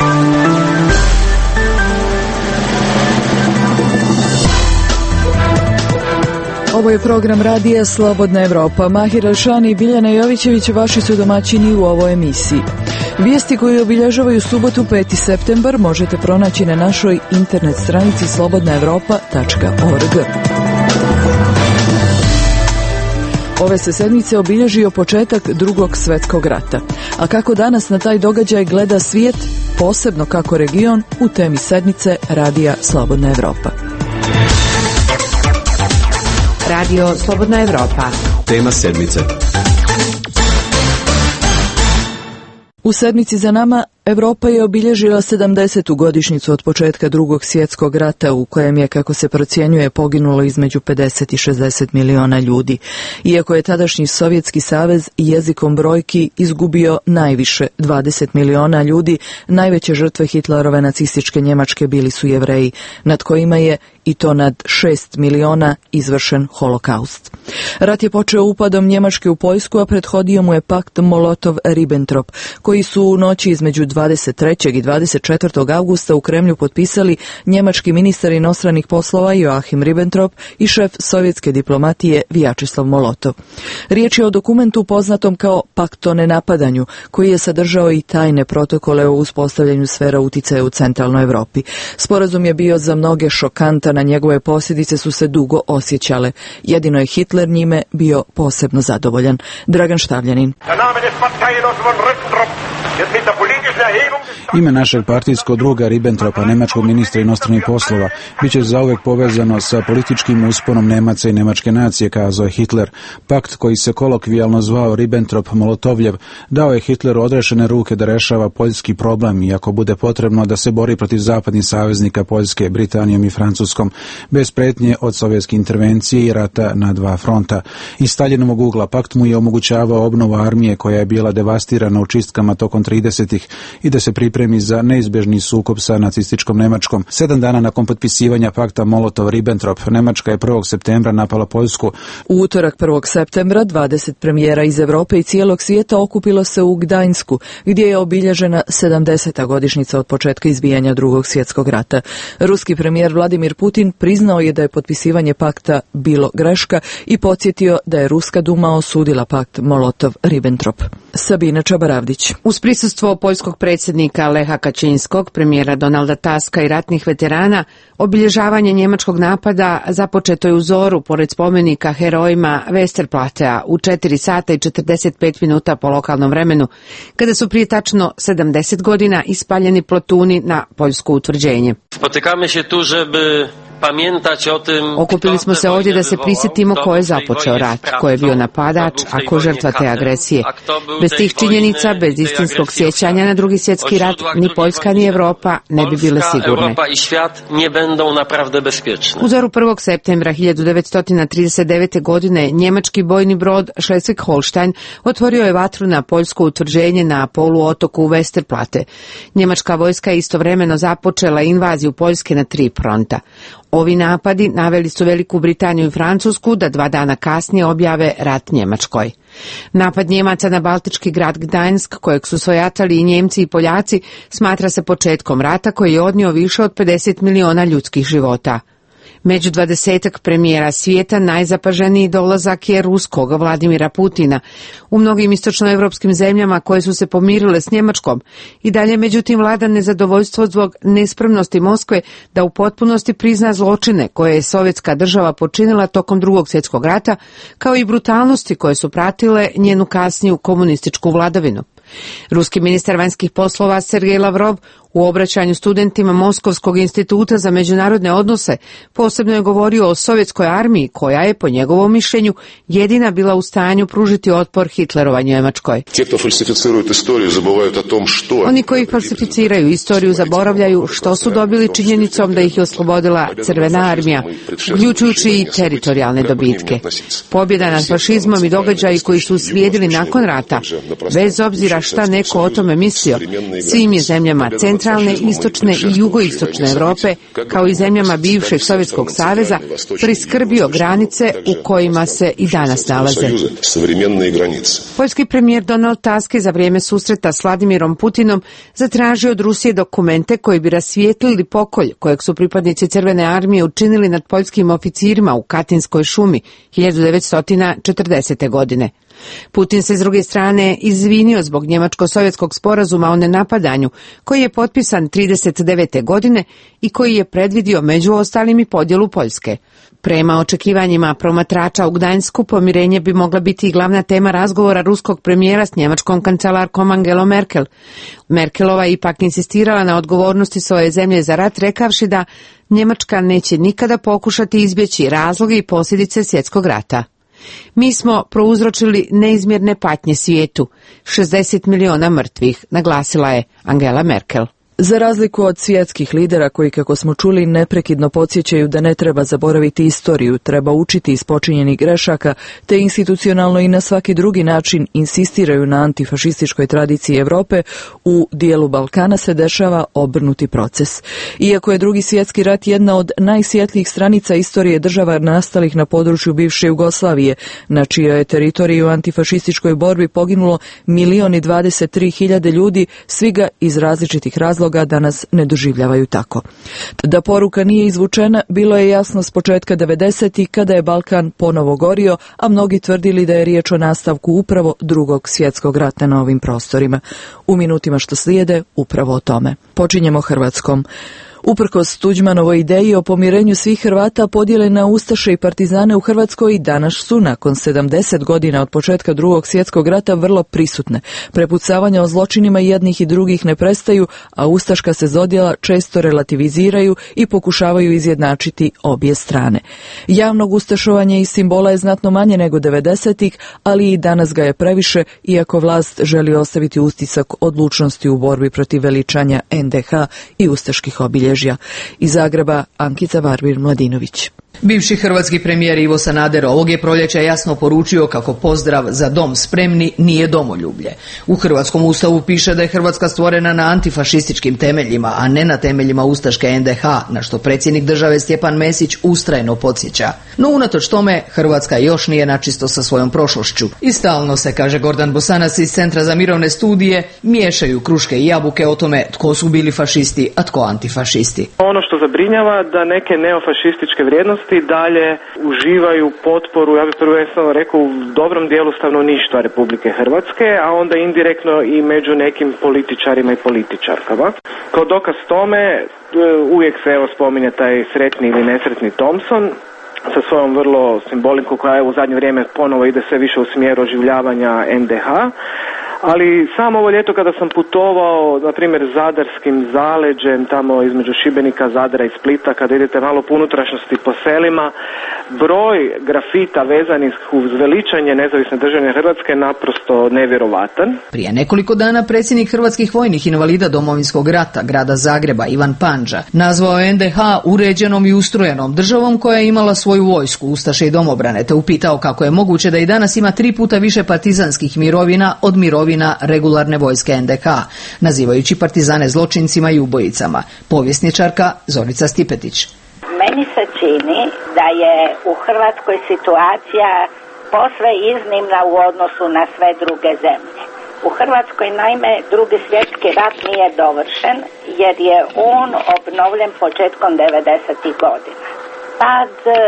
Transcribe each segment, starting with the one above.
Ovo je program radija Slobodna Evropa. Mahir Elšani i Biljana Jovićević vaši su domaćini u ovoj emisiji. Vijesti koje obilježavaju subotu 5. septembar možete pronaći na našoj internet stranici slobodnaevropa.org. Ove se sedmice obilježio početak Drugog svjetskog rata. A kako danas na taj događaj gleda svijet, posebno kako region, u temi sedmice radija Slobodna Evropa. Radio Slobodna Evropa. Tema sedmice. U sedmici za nama Evropa je obilježila 70. godišnjicu od početka Drugog svjetskog rata u kojem je, kako se procjenjuje, poginulo između 50 i 60 miliona ljudi. Iako je tadašnji Sovjetski savez jezikom brojki izgubio najviše 20 miliona ljudi, najveće žrtve Hitlerove nacističke Njemačke bili su Jevreji, nad kojima je, i to nad 6 miliona, izvršen holokaust. Rat je počeo upadom Njemačke u Poljsku, a prethodio mu je pakt Molotov-Ribbentrop, koji su u noći između 23. i 24. augusta u Kremlju potpisali njemački ministar inostranih poslova Joachim Ribbentrop i šef sovjetske diplomatije Vjačeslav Molotov. Riječ je o dokumentu poznatom kao Pakt o nenapadanju, koji je sadržao i tajne protokole o uspostavljanju sfera uticaja u centralnoj Evropi. Sporazum je bio za mnoge šokantan, a njegove posljedice su se dugo osjećale. Jedino je Hitler njime bio posebno zadovoljan. Dragan Štavljanin. Ime našeg partijskog druga Ribbentropa, nemačkog ministra inostranih poslova, bit će zauvek povezano sa političkim usponom Nemaca i nemačke nacije, kazao je Hitler. Pakt, koji se kolokvijalno zvao Ribbentrop-Molotovljev, dao je Hitleru odrešene ruke da rešava poljski problem i ako bude potrebno da se bori protiv zapadnih saveznika Poljske, Britanijom i Francuskom, bez pretnje od sovjetske intervencije i rata na dva fronta. Iz Staljinovog ugla pakt mu je omogućavao obnovu armije koja je bila devastirana u čistkama tokom 30-ih i da se pripremi za neizbežni sukob sa nacističkom Nemačkom. 7 dana nakon potpisivanja pakta Molotov-Ribbentrop, Nemačka je 1. septembra napala Poljsku. U utorak 1. septembra 20 premijera iz Evrope i cijelog svijeta okupilo se u Gdańsku, gdje je obilježena 70. godišnjica od početka izbijanja Drugog svjetskog rata. Ruski premijer Vladimir Putin priznao je da je potpisivanje pakta bilo greška i podsjetio da je Ruska duma osudila pakt Molotov-Ribbentrop. Sabina Čabaravdić. Uz prisustvo poljskog predsjednika Leha Kačinskog, premijera Donalda Tuska i ratnih veterana, obilježavanje njemačkog napada započeto je u zoru pored spomenika herojima Westerplattea u 4 sata i 45 minuta po lokalnom vremenu, kada su prije tačno 70 godina ispaljeni plotuni na poljsko utvrđenje. Spotykamy się tu, żeby pamiętać o tym. Okupili smo se ovdje da se prisjetimo ko je započeo rat, ko je bio napadač, a ko žrtva te agresije. Bez tih činjenica, bez istinskog sjećanja na Drugi svjetski rat, ni Poljska ni Evropa ne bi bile sigurne. U zoru 1. septembra 1939. godine njemački bojni brod Schleswig-Holstein otvorio je vatru na poljsko utvrđenje na poluotoku Westerplatte. Njemačka vojska je istovremeno započela invaziju Poljske na 3 fronta. Ovi napadi naveli su Veliku Britaniju i Francusku da 2 dana kasnije objave rat Njemačkoj. Napad Njemaca na baltički grad Gdańsk, kojeg su svojatali i Njemci i Poljaci, smatra se početkom rata koji je odnio više od 50 miliona ljudskih života. Među 20 premijera svijeta najzapaženiji dolazak je ruskog Vladimira Putina. U mnogim istočnoevropskim zemljama koje su se pomirile s Njemačkom i dalje međutim vlada nezadovoljstvo zbog nespremnosti Moskve da u potpunosti prizna zločine koje je sovjetska država počinila tokom Drugog svjetskog rata, kao i brutalnosti koje su pratile njenu kasniju komunističku vladavinu. Ruski ministar vanjskih poslova Sergej Lavrov u obraćanju studentima Moskovskog instituta za međunarodne odnose posebno je govorio o sovjetskoj armiji koja je, po njegovom mišljenju, jedina bila u stanju pružiti otpor Hitlerovoj Njemačkoj. Oni koji falsificiraju istoriju zaboravljaju što su dobili činjenicom da ih je oslobodila Crvena armija, uključujući i teritorijalne dobitke. Pobjeda nad fašizmom i događaji koji su uslijedili nakon rata, bez obzira šta neko o tome mislio, svim je zemljama centralne centralne, istočne i jugoistočne Evrope, kao i zemljama bivšeg Sovjetskog saveza, priskrbio granice u kojima se i danas nalaze. Poljski premijer Donald Tusk je za vrijeme susreta s Vladimirom Putinom zatražio od Rusije dokumente koji bi rasvijetlili pokolj kojeg su pripadnici Crvene armije učinili nad poljskim oficirima u Katinskoj šumi 1940. godine. Putin se s druge strane izvinio zbog njemačko-sovjetskog sporazuma o nenapadanju, koji je potpisan 1939. godine i koji je predvidio među ostalim i podjelu Poljske. Prema očekivanjima promatrača u Gdańsku, pomirenje bi mogla biti i glavna tema razgovora ruskog premijera s njemačkom kancelarkom Angelom Merkel. Merkelova ipak insistirala na odgovornosti svoje zemlje za rat, rekavši da Njemačka neće nikada pokušati izbjeći razloge i posljedice svjetskog rata. Mi smo prouzročili neizmjerne patnje svijetu, 60 miliona mrtvih, naglasila je Angela Merkel. Za razliku od svjetskih lidera koji, kako smo čuli, neprekidno podsjećaju da ne treba zaboraviti istoriju, treba učiti iz počinjenih grešaka, te institucionalno i na svaki drugi način insistiraju na antifašističkoj tradiciji Europe, u dijelu Balkana se dešava obrnuti proces. Iako je Drugi svjetski rat jedna od najsvjetlijih stranica istorije država nastalih na području bivše Jugoslavije, na čijoj je teritoriji u antifašističkoj borbi poginulo 1.023.000 ljudi, svi ga iz različitih razloga danas ne doživljavaju tako. Da poruka nije izvučena bilo je jasno s početka 90-ih kada je Balkan ponovo gorio, a mnogi tvrdili da je riječ o nastavku upravo Drugog svjetskog rata na ovim prostorima. U minutima što slijede upravo o tome. Počinjemo Hrvatskom. Uprkos Tuđmanovoj ideji o pomirenju svih Hrvata, podjele na ustaše i partizane u Hrvatskoj danas su, nakon 70 godina od početka Drugog svjetskog rata, vrlo prisutne. Prepucavanja o zločinima jednih i drugih ne prestaju, a ustaška se zodjela često relativiziraju i pokušavaju izjednačiti obje strane. Javnog ustašovanja i simbola je znatno manje nego 90-ih, ali i danas ga je previše, iako vlast želi ostaviti utisak odlučnosti u borbi protiv veličanja NDH i ustaških obilježja. Iz Zagreba, Ankica Varbir-Mladinović. Bivši hrvatski premijer Ivo Sanader ovog je proljeća jasno poručio kako pozdrav "Za dom spremni" nije domoljublje. U hrvatskom ustavu piše da je Hrvatska stvorena na antifašističkim temeljima, a ne na temeljima ustaške NDH, na što predsjednik države Stjepan Mesić ustrajno podsjeća. No unatoč tome, Hrvatska još nije načisto sa svojom prošlošću. I stalno se, kaže Gordan Bosanac iz Centra za mirovne studije, miješaju kruške i jabuke o tome tko su bili fašisti, a tko antifašisti. Ono što zabrinjava da neke neofašističke vrijednosti dalje uživaju potporu, ja bih prvenstveno rekao, u dobrom dijelu stanovništva Republike Hrvatske, a onda indirektno i među nekim političarima i političarkama. Kao dokaz tome uvijek se spominje taj sretni ili nesretni Thompson sa svojom vrlo simbolikom koja je u zadnje vrijeme ponovo ide sve više u smjeru oživljavanja NDH. Ali samo ovo ljeto kada sam putovao, na primjer, zadarskim zaleđem, tamo između Šibenika, Zadra i Splita, kada idete malo po unutrašnjosti po selima, broj grafita vezanih uz veličanje nezavisne države Hrvatske je naprosto nevjerovatan. Prije nekoliko dana predsjednik hrvatskih vojnih invalida Domovinskog rata, grada Zagreba, Ivan Pandža, nazvao je NDH uređenom i ustrojenom državom koja je imala svoju vojsku, ustaše i domobrane, te upitao kako je moguće da i danas ima 3 puta više partizanskih mirovina od mirovina regularne vojske NDH, nazivajući partizane zločincima i ubojicama. Povjesničarka Zorica Stipetić. Meni se čini da je u Hrvatskoj situacija posve iznimna u odnosu na sve druge zemlje. U Hrvatskoj naime Drugi svjetski rat nije dovršen jer je on obnovljen početkom 90. godina. Pad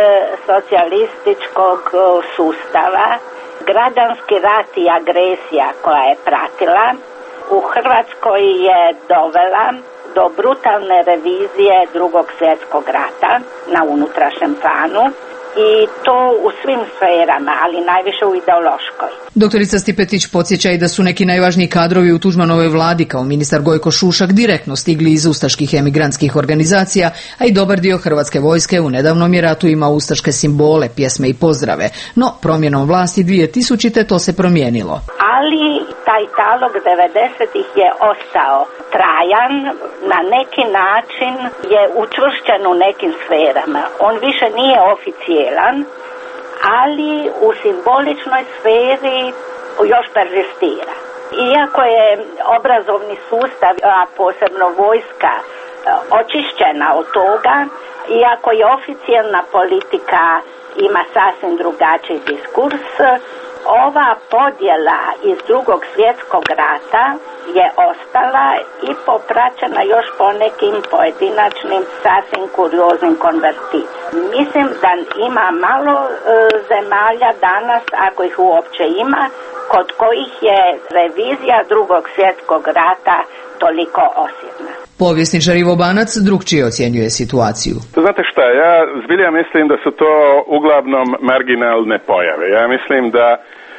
socijalističkog sustava, građanski rat i agresija koja je pratila u Hrvatskoj je dovela do brutalne revizije Drugog svjetskog rata na unutrašnjem planu i to u svim sferama, ali najviše u ideološkoj. Doktorica Stipetić podsjeća i da su neki najvažniji kadrovi u Tuđmanovoj vladi kao ministar Gojko Šušak direktno stigli iz ustaških emigrantskih organizacija, a i dobar dio hrvatske vojske u nedavnom je ratu imao ustaške simbole, pjesme i pozdrave. No, promjenom vlasti 2000. to se promijenilo. Ali taj talog 90-ih je ostao trajan, na neki način je učvršćen u nekim sferama. On više nije oficijelan, ali u simboličnoj sferi još perzistira. Iako je obrazovni sustav, a posebno vojska, očišćena od toga, iako je oficijelna politika ima sasvim drugačiji diskurs, ova podjela iz Drugog svjetskog rata je ostala i popraćena još po nekim pojedinačnim sasvim kurioznim konverticijama. Mislim da ima malo zemalja danas, ako ih uopće ima, kod kojih je revizija Drugog svjetskog rata toliko osjetna. Povjesničar Ivo Banac drukčije ocjenjuje situaciju. Znate šta, ja zbilja mislim da su to uglavnom marginalne pojave. Ja mislim da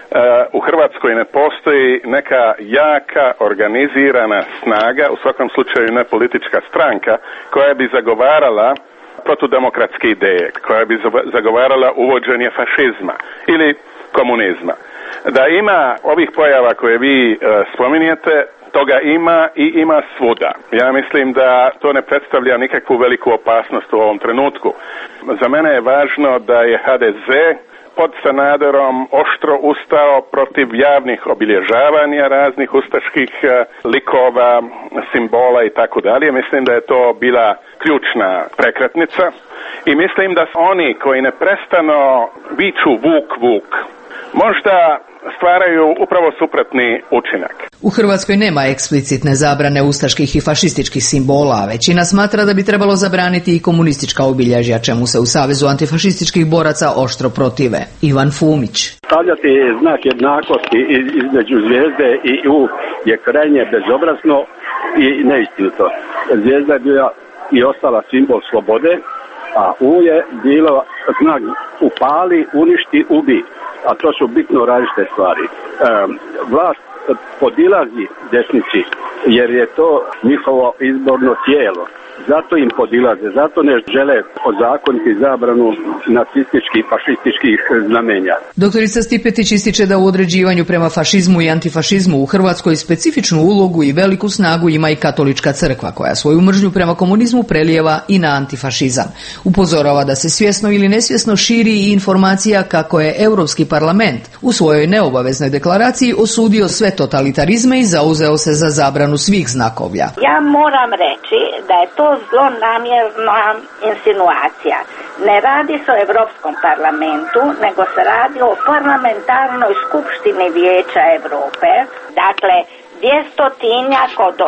u Hrvatskoj ne postoji neka jaka, organizirana snaga, u svakom slučaju ne politička stranka, koja bi zagovarala protudemokratske ideje, koja bi zagovarala uvođenje fašizma ili komunizma. Da ima ovih pojava koje vi spominjete, toga ima i ima svuda. Ja mislim da to ne predstavlja nikakvu veliku opasnost u ovom trenutku. Za mene je važno da je HDZ pod Sanaderom oštro ustao protiv javnih obilježavanja raznih ustaških likova, simbola i tako dalje. Mislim da je to bila ključna prekretnica i mislim da oni koji neprestano viču vuk, vuk, možda stvaraju upravo suprotni učinak. U Hrvatskoj nema eksplicitne zabrane ustaških i fašističkih simbola, a većina smatra da bi trebalo zabraniti i komunistička obilježja, čemu se u Savezu antifašističkih boraca oštro protive. Ivan Fumić. Stavljati znak jednakosti između zvijezde i U je krajnje bezobrazno i neistinito. Zvijezda je bila i ostala simbol slobode, a U je bilo znak upali, uništi, ubi. A to su bitno različite stvari. Vlast podilazi desnici jer je to njihovo izborno tijelo. Zato im podilaze, zato ne žele ozakoniti zabranu nacističkih i fašističkih znamenja. Doktorica Stipetić ističe da u određivanju prema fašizmu i antifašizmu u Hrvatskoj specifičnu ulogu i veliku snagu ima i katolička crkva, koja svoju mržnju prema komunizmu prelijeva i na antifašizam. Upozorava da se svjesno ili nesvjesno širi i informacija kako je Europski parlament u svojoj neobaveznoj deklaraciji osudio sve totalitarizme i zauzeo se za zabranu svih znakovlja. Ja moram reći da je to zlonamjerna insinuacija. Ne radi se o Europskom parlamentu, nego se radi o parlamentarnoj skupštini Vijeća Europe. Dakle, 200-tinjak od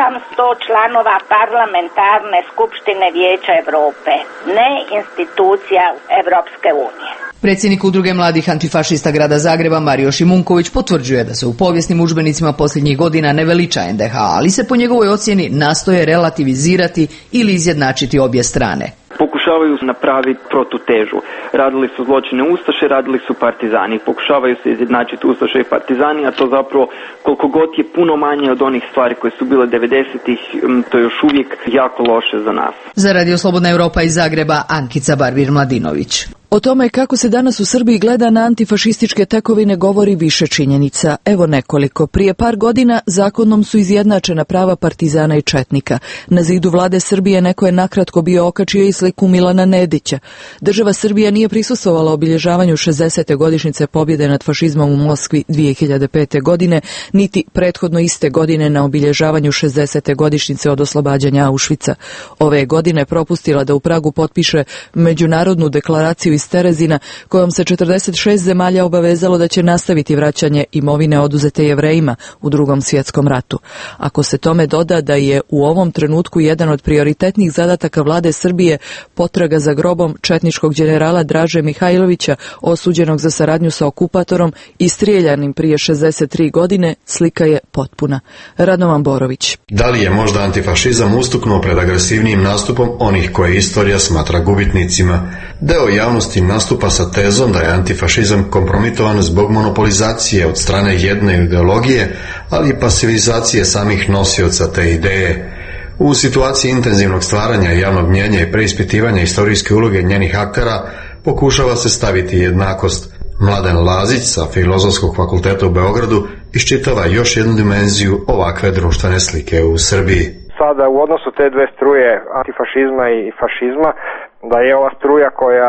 800 članova parlamentarne skupštine Vijeća Europe, ne institucija Europske unije. Predsjednik Udruge mladih antifašista grada Zagreba Mario Šimunković potvrđuje da se u povijesnim udžbenicima posljednjih godina ne veliča NDH, ali se po njegovoj ocjeni nastoje relativizirati ili izjednačiti obje strane. Pokušavaju napraviti protutežu. Radili su zločine ustaše, radili su partizani. Pokušavaju se izjednačiti ustaše i partizani, a to zapravo koliko god je puno manje od onih stvari koje su bile 90-ih, to je još uvijek jako loše za nas. Za Radio Slobodna Europa iz Zagreba, Ankica Barbir-Mladinović. O tome kako se danas u Srbiji gleda na antifašističke tekovine govori više činjenica. Evo nekoliko. Prije par godina zakonom su izjednačena prava partizana i četnika. Na zidu vlade Srbije neko je nakratko bio okačio i sliku Milana Nedića. Država Srbija nije prisustvovala obilježavanju 60. godišnjice pobjede nad fašizmom u Moskvi 2005. godine, niti prethodno iste godine na obilježavanju 60. godišnjice od oslobađanja Auschwitza. Ove godine propustila da u Pragu potpiše međunarodnu deklaraciju iz Terezina, kojom se 46 zemalja obavezalo da će nastaviti vraćanje imovine oduzete Jevrejima u Drugom svjetskom ratu. Ako se tome doda da je u ovom trenutku jedan od prioritetnih zadataka vlade Srbije potraga za grobom četničkog generala Draže Mihajlovića, osuđenog za saradnju sa okupatorom i strijeljanim prije 63 godine, slika je potpuna. Radovan Borović. Da li je možda antifašizam ustuknuo pred agresivnijim nastupom onih koje istorija smatra gubitnicima? Deo javnosti nastupa sa tezom da je antifašizam kompromitovan zbog monopolizacije od strane jedne ideologije, ali i pasivizacije samih nosioca te ideje. U situaciji intenzivnog stvaranja javnog mnijenja i preispitivanja istorijske uloge njenih aktera pokušava se staviti jednakost. Mladen Lazić sa Filozofskog fakulteta u Beogradu iščitava još jednu dimenziju ovakve društvene slike u Srbiji. Sada u odnosu te dve struje antifašizma i fašizma, da je ova struja koja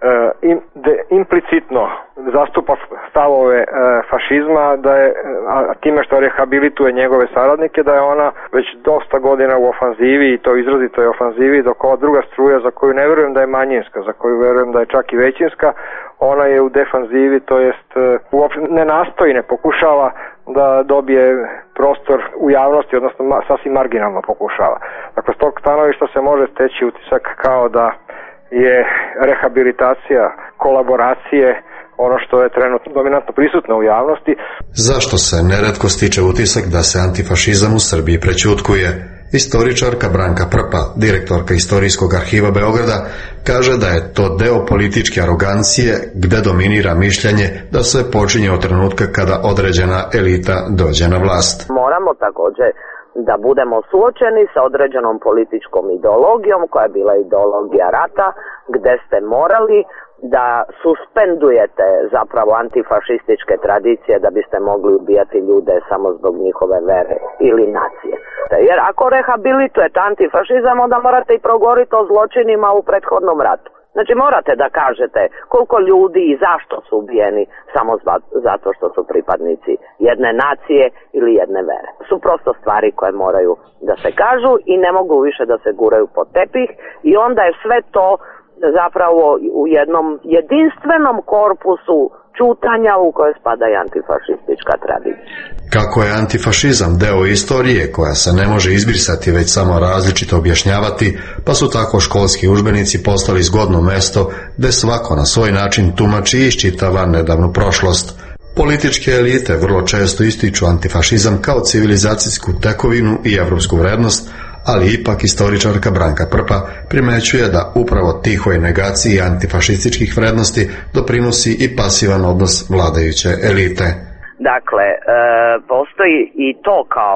implicitno zastupa stavove fašizma, da je, a time što rehabilituje njegove saradnike, da je ona već dosta godina u ofanzivi, i to izrazito je ofanzivi, dok ova druga struja, za koju ne vjerujem da je manjinska, za koju vjerujem da je čak i većinska, ona je u defanzivi, to jest uopće ne nastoji, ne pokušava da dobije prostor u javnosti, odnosno sasvim marginalno pokušava. Dakle, s tog stanovišta se može steći utisak kao da je rehabilitacija, kolaboracije ono što je trenutno dominantno prisutno u javnosti. Zašto se neretko stiče utisak da se antifašizam u Srbiji prećutkuje? Istoričarka Branka Prpa, direktorka Istorijskog arhiva Beograda, kaže da je to deo političke arogancije gde dominira mišljenje da sve počinje od trenutka kada određena elita dođe na vlast. Moramo također da budemo suočeni sa određenom političkom ideologijom koja je bila ideologija rata, gde ste morali da suspendujete zapravo antifašističke tradicije da biste mogli ubijati ljude samo zbog njihove vere ili nacije. Jer ako rehabilitujete antifašizam, onda morate i progovoriti o zločinima u prethodnom ratu. Znači morate da kažete koliko ljudi i zašto su ubijeni samo zato što su pripadnici jedne nacije ili jedne vere. Su prosto stvari koje moraju da se kažu i ne mogu više da se guraju pod tepih, i onda je sve to zapravo u jednom jedinstvenom korpusu čutanja u koje spada i antifašistička tradicija. Kako je antifašizam deo istorije koja se ne može izbrisati već samo različito objašnjavati, pa su tako školski udžbenici postali zgodno mesto gde svako na svoj način tumači i iščitava nedavnu prošlost. Političke elite vrlo često ističu antifašizam kao civilizacijsku tekovinu i evropsku vrednost, ali ipak istoričarka Branka Prpa primećuje da upravo tihoj negaciji antifašističkih vrednosti doprinosi i pasivan odnos vladajuće elite. Dakle, postoji i to kao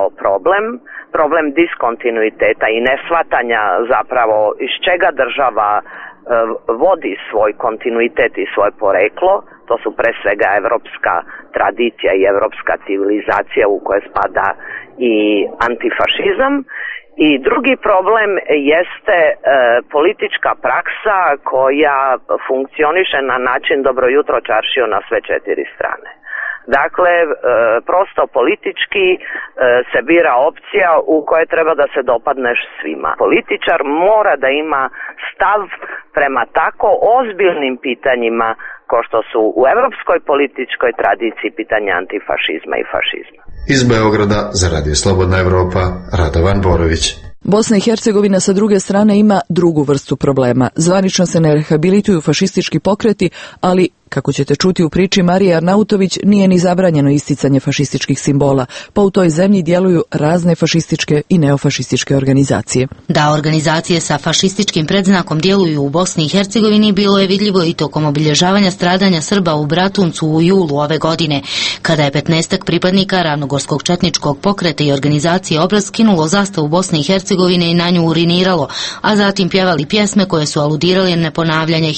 problem diskontinuiteta i neshvatanja zapravo iz čega država vodi svoj kontinuitet i svoje poreklo. To su pre svega evropska tradicija i evropska civilizacija u koje spada i antifašizam. I drugi problem jeste politička praksa koja funkcioniše na način dobro jutro čaršiju na sve četiri strane. Dakle, prosto politički se bira opcija u kojoj treba da se dopadneš svima. Političar mora da ima stav prema tako ozbiljnim pitanjima kao što su u evropskoj političkoj tradiciji pitanja antifašizma i fašizma. Iz Beograda za Radio Slobodna Evropa, Radovan Borović. Bosna i Hercegovina sa druge strane ima drugu vrstu problema. Zvanično se ne rehabilituju fašistički pokreti, ali, kako ćete čuti u priči Marije Arnautović, nije ni zabranjeno isticanje fašističkih simbola, pa u toj zemlji djeluju razne fašističke i neofašističke organizacije. Da organizacije sa fašističkim predznakom djeluju u Bosni i Hercegovini bilo je vidljivo i tokom obilježavanja stradanja Srba u Bratuncu u julu ove godine, kada je 15 pripadnika ravnogorskog četničkog pokreta i organizacije Obraz skinulo zastavu Bosne i Hercegovine i na nju uriniralo, a zatim pjevali pjesme koje su aludirale na ponavljanje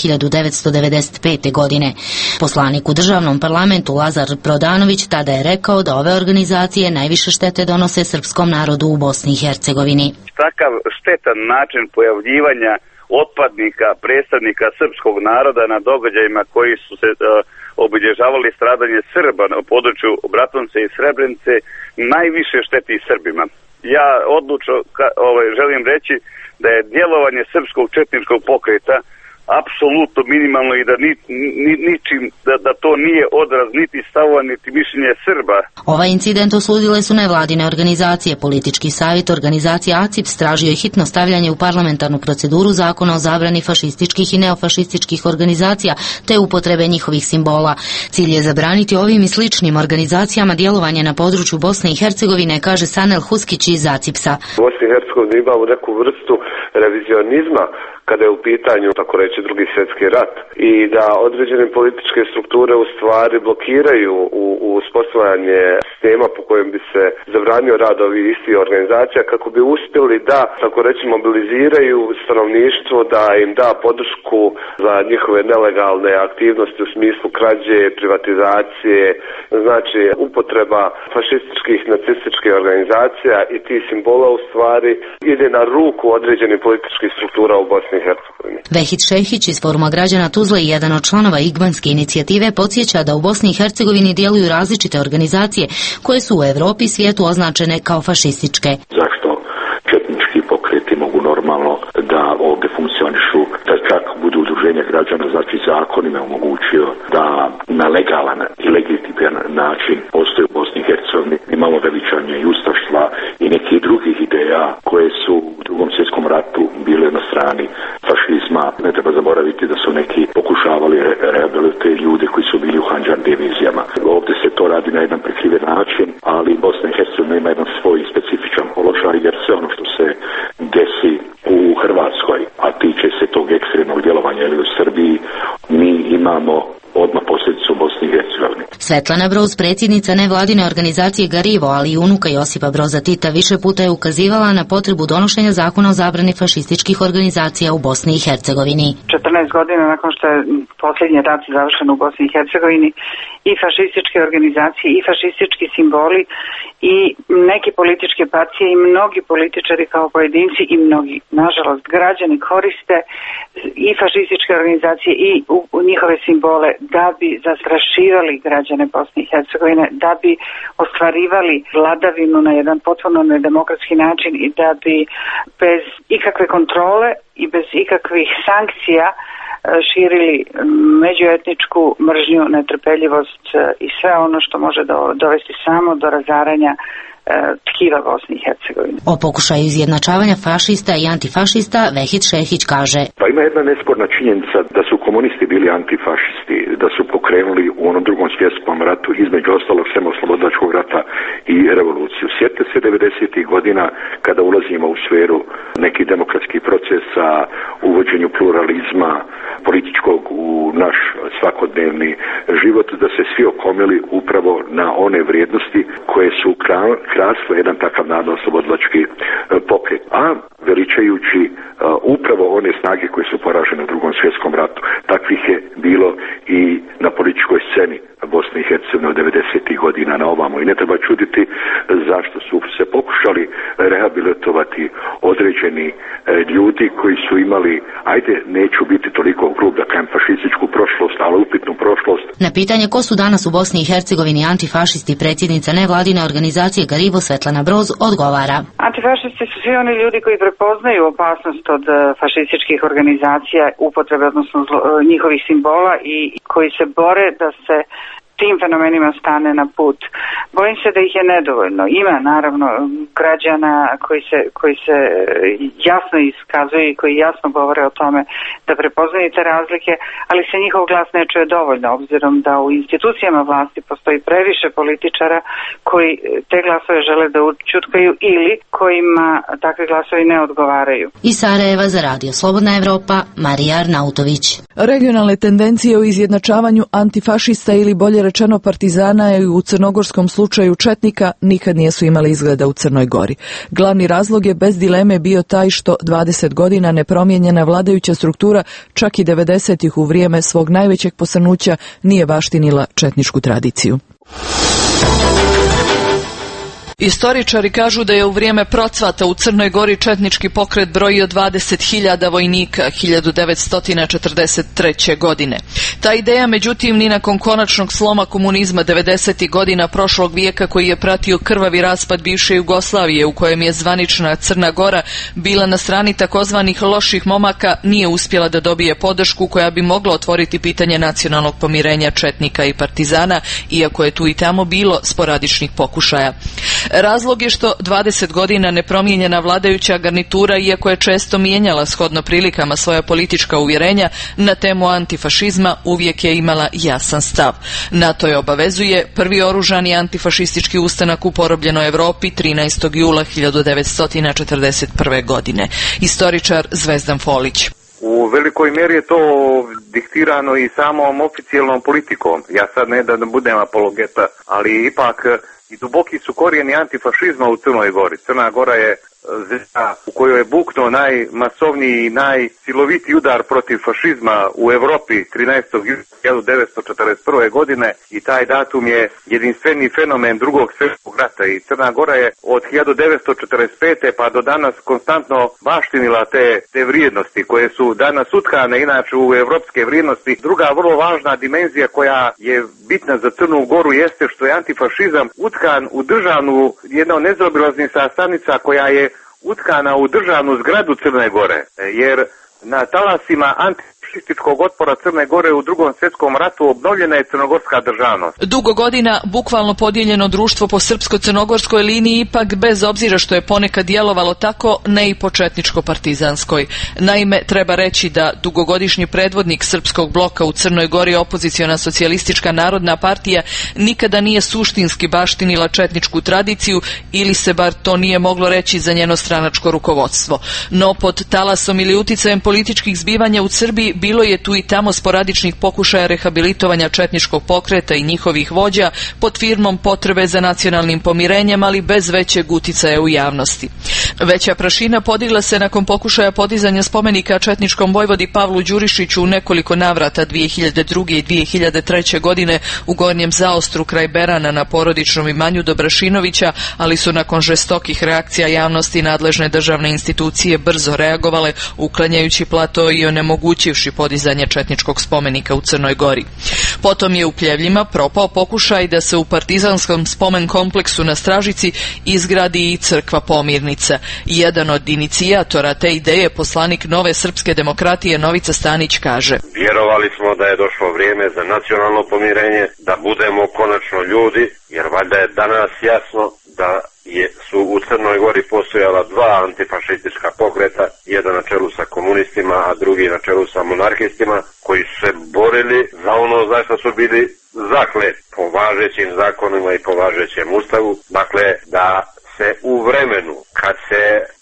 1995. godine. Poslanik u državnom parlamentu Lazar Prodanović tada je rekao da ove organizacije najviše štete donose srpskom narodu u Bosni i Hercegovini. Takav štetan način pojavljivanja otpadnika, predstavnika srpskog naroda na događajima koji su se obilježavali stradanje Srba na području Bratunce i Srebrenice najviše šteti Srbima. Ja odlučno želim reći da je djelovanje srpskog četničkog pokreta apsolutno minimalno i da ničim da to nije odraz niti stavova niti mišljenje Srba. Ovaj incident osudile su nevladine organizacije. Politički savjet organizacije ACIPS tražio je hitno stavljanje u parlamentarnu proceduru zakona o zabrani fašističkih i neofašističkih organizacija te upotrebe njihovih simbola. Cilj je zabraniti ovim i sličnim organizacijama djelovanje na području Bosne i Hercegovine, kaže Sanel Huskić iz ACIPS-a. Bosni i Hercegovini imamo neku vrstu revizionizma kada je u pitanju, tako reći, Drugi svjetski rat, i da određene političke strukture u stvari blokiraju u uspostavljanje sistema po kojem bi se zabranio rad ovih istih organizacija kako bi uspjeli da, tako reći, mobiliziraju stanovništvo, da im da podršku za njihove nelegalne aktivnosti u smislu krađe, privatizacije, znači upotreba fašističkih, nacističkih organizacija i tih simbola u stvari ide na ruku određenih političkih struktura u Bosni i Hercegovini. Vehid Šehić iz Foruma građana Tuzle i jedan od članova Igbanske inicijative podsjeća da u Bosni i Hercegovini djeluju različite organizacije koje su u Europi i svijetu označene kao fašističke. Zašto četnički pokreti mogu normalno da ovdje funkcionišu, da čak budu udruženja građana, znači zakon im je omogućio da na legalan i legitiman način postoje u Bosni i Hercegovini. Imamo veličanje i ustaštva i nekih drugih ideja koje su u Drugom svjetskom ratu bile na strani fašizma. Ne treba zaboraviti da su neki pokušavali rehabilitirati ljude koji su bili u Handžar divizijama. Ovdje se to radi na jedan prikriven način, ali Bosna i Hercegovina ima jedan svoj specifičan položaj, jer sve ono što se desi u Hrvatskoj, a tiče se tog ekstremnog djelovanja ili u Srbiji, mi imamo odmah posljedicu u Bosni i Hercegovini. Svetlana Broz, predsjednica nevladine organizacije Garivo, ali i unuka Josipa Broza Tita, više puta je ukazivala na potrebu donošenja zakona o zabrani fašističkih organizacija u Bosni i Hercegovini. 14 godina nakon što je posljednji rat završen u Bosni i Hercegovini, i fašističke organizacije i fašistički simboli i neke političke partije i mnogi političari kao pojedinci i mnogi, nažalost, građani koriste i fašističke organizacije i njihove simbole da bi zastrašivali građane Bosne i Hercegovine, da bi ostvarivali vladavinu na jedan potpuno nedemokratski način i da bi bez ikakve kontrole i bez ikakvih sankcija širili međuetničku mržnju, netrpeljivost i sve ono što može dovesti samo do razaranja tkiva Bosne i Hercegovine. O pokušaju izjednačavanja fašista i antifašista Vehid Šehić kaže: Pa ima jedna nesporna činjenica da su komunisti bili antifašisti, da su pokrenuli u onom Drugom svjetskom ratu, između ostalog Slobodlačkog rata i revoluciju. Sjetite se 90. godina kada ulazimo u sferu nekih demokratskih procesa, uvođenju pluralizma političkog u naš svakodnevni život, da se svi okomili upravo na one vrijednosti koje su krasile jedan takav narodno-slobodlački pokret, a veličajući upravo one snage koje su poražene u Drugom svjetskom ratu. Takvih je bilo i na političkoj sceni Bosne i Hercegovine od 90. godina na ovamo. I ne treba čuditi zašto su se pokušali rehabilitovati određeni ljudi koji su imali, ajde, neću biti toliko grub da kajem fašističku prošlost, ali upitnu prošlost. Na pitanje ko su danas u Bosni i Hercegovini antifašisti, predsjednica nevladine organizacije Garivo Svetlana Broz odgovara: Antifašisti su svi oni ljudi koji prepoznaju opasnost od fašističkih organizacija, upotrebe, odnosno njihovih simbola, i koji se bore da se tim fenomenima stane na put. Bojim se da ih je nedovoljno. Ima naravno građana koji se jasno iskazuju i koji jasno govore o tome da prepoznaju te razlike, ali se njihov glas ne čuje dovoljno, obzirom da u institucijama vlasti postoji previše političara koji te glasove žele da učutkaju ili kojima takvi glasovi ne odgovaraju. Iz Sarajeva za Radio Slobodna Evropa, Marija Arnautović. Regionalne tendencije u izjednačavanju antifašista ili bolje rečeno partizana i u crnogorskom slučaju četnika nikad nisu imali izgleda u Crnoj Gori. Glavni razlog je bez dileme bio taj što 20 godina nepromijenjena vladajuća struktura, čak i 90-ih u vrijeme svog najvećeg posrnuća, nije baštinila četničku tradiciju. Istoričari kažu da je u vrijeme procvata u Crnoj Gori četnički pokret brojio 20.000 vojnika 1943. godine. Ta ideja, međutim, ni nakon konačnog sloma komunizma 90. godina prošlog vijeka, koji je pratio krvavi raspad bivše Jugoslavije, u kojem je zvanična Crna Gora bila na strani takozvanih loših momaka, nije uspjela da dobije podršku koja bi mogla otvoriti pitanje nacionalnog pomirenja četnika i partizana, iako je tu i tamo bilo sporadičnih pokušaja. Razlog je što 20 godina nepromijenjena vladajuća garnitura, iako je često mijenjala shodno prilikama svoja politička uvjerenja na temu antifašizma, uvijek je imala jasan stav. Na to je obavezuje prvi oružani antifašistički ustanak u porobljenoj Europi 13. jula 1941. godine. Istoričar Zvezdan Folić. U velikoj mjeri je to diktirano i samom oficijalnom politikom. Ja sad ne da budem apologeta, ali ipak i duboki su korijeni antifašizma u Crnoj Gori. Crna Gora je zemlja u kojoj je buknuo najmasovniji i najsilovitiji udar protiv fašizma u Europi 13. juna 1941. godine i taj datum je jedinstveni fenomen drugog svjetskog rata i Crna Gora je od 1945. pa do danas konstantno baštinila te vrijednosti koje su danas utkane inače u evropske vrijednosti. Druga vrlo važna dimenzija koja je bitna za Crnu Goru jeste što je antifašizam utkan u državnu, jedna od nezaobilaznih sastavnica koja je utkana u državnu zgradu Crne Gore, jer na talasima antifašističkog otpora Crne Gore u Drugom svjetskom ratu obnovljena je crnogorska državnost. Dugo godina bukvalno podijeljeno društvo po srpsko-crnogorskoj liniji, ipak bez obzira što je ponekad djelovalo tako, ne i po četničko-partizanskoj. Naime, treba reći da dugogodišnji predvodnik srpskog bloka u Crnoj Gori, opoziciona socijalistička narodna partija, nikada nije suštinski baštinila četničku tradiciju ili se bar to nije moglo reći za njeno stranačko rukovodstvo. No pod talasom ili uticajem političkih zbivanja u Srbiji bilo je tu i tamo sporadičnih pokušaja rehabilitovanja četničkog pokreta i njihovih vođa pod firmom potrebe za nacionalnim pomirenjem, ali bez većeg uticaja u javnosti. Veća prašina podigla se nakon pokušaja podizanja spomenika četničkom vojvodi Pavlu Đurišiću u nekoliko navrata 2002. i 2003. godine u Gornjem Zaostru kraj Berana na porodičnom imanju Dobrašinovića, ali su nakon žestokih reakcija javnosti nadležne državne institucije brzo reagovale, uklanjajući plato i onemogućivši podizanje četničkog spomenika u Crnoj Gori. Potom je u Pljevljima propao pokušaj da se u partizanskom spomen kompleksu na Stražici izgradi i crkva Pomirnica. Jedan od inicijatora te ideje, poslanik Nove srpske demokratije Novica Stanić, kaže: Vjerovali smo da je došlo vrijeme za nacionalno pomirenje, da budemo konačno ljudi, jer valjda je danas jasno da su u Crnoj Gori postojala dva antifašistička pokreta, jedan na čelu sa komunistima, a drugi na čelu sa monarhistima, koji su se borili za ono za što su bili zakleti po važećim zakonima i po važećem ustavu. Dakle, da se u vremenu kad se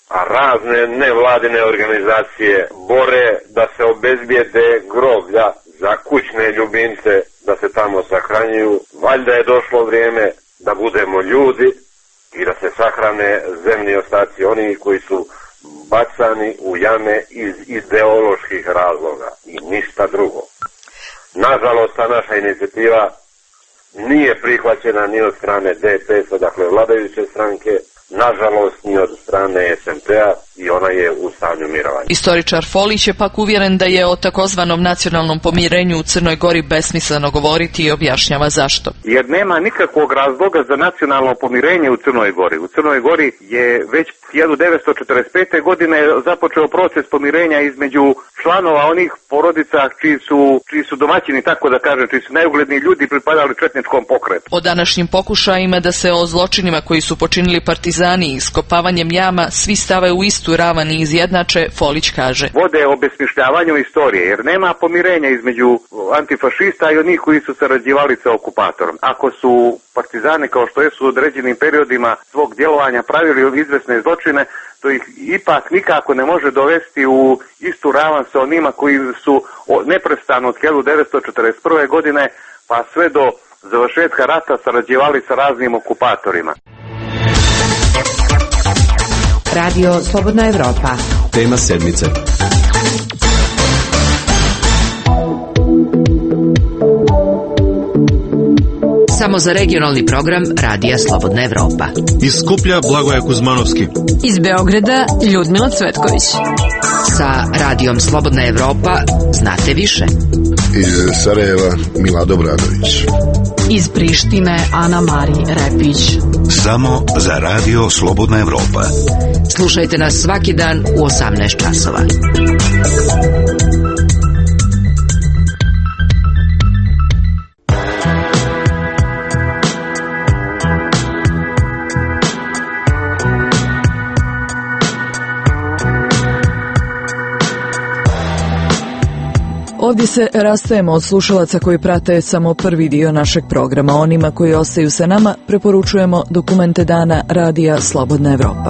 razne nevladine organizacije bore da se obezbijede groblja za kućne ljubimce, da se tamo sahranjuju, valjda je došlo vrijeme da budemo ljudi i da se sahrane zemni ostaci oni koji su bacani u jame iz ideoloških razloga i ništa drugo. Nažalost, ta naša inicijativa nije prihvaćena ni od strane DPS-a, dakle vladajuće stranke, nažalost ni od strane SMT-a i ona je u stanju mirovanja. Istoričar Folić je pak uvjeren da je o takozvanom nacionalnom pomirenju u Crnoj Gori besmisleno govoriti i objašnjava zašto. Jer nema nikakvog razloga za nacionalno pomirenje u Crnoj Gori. U Crnoj Gori je već 1945. godine započeo proces pomirenja između članova onih porodica čiji su domaćini, tako da kažem, čiji su najugledniji ljudi pripadali četničkom pokretu. O današnjim pokušajima da se o zločinima koji su počinili partizani i iskopavanjem jama svi stave u istu ravan i izjednače, Folić kaže: Vode o besmišljavanju istorije, jer nema pomirenja između antifašista i onih koji su sarađivali sa okupatorom. Ako su partizani, kao što jesu u određenim periodima svog djelovanja, pravili izvesne zločine, to ih ipak nikako ne može dovesti u istu ravan sa onima koji su neprestano od 1941. godine pa sve do završetka rata sarađivali sa raznim okupatorima. Radio Slobodna Evropa. Tema sedmice. Samo za regionalni program Radija Slobodna Evropa. Iz Skuplja Blagoje Kuzmanovski. Iz Beograda Ljudmila Cvetković. Sa Radijom Slobodna Evropa znate više. Iz Sarajeva Milado Obradović. Iz Prištine Ana Mari Repić. Samo za Radio Slobodna Evropa. Slušajte nas svaki dan u 18 časova. Ovdje se rastajemo od slušalaca koji prate samo prvi dio našeg programa. Onima koji ostaju sa nama preporučujemo dokumente dana Radija Slobodna Evropa.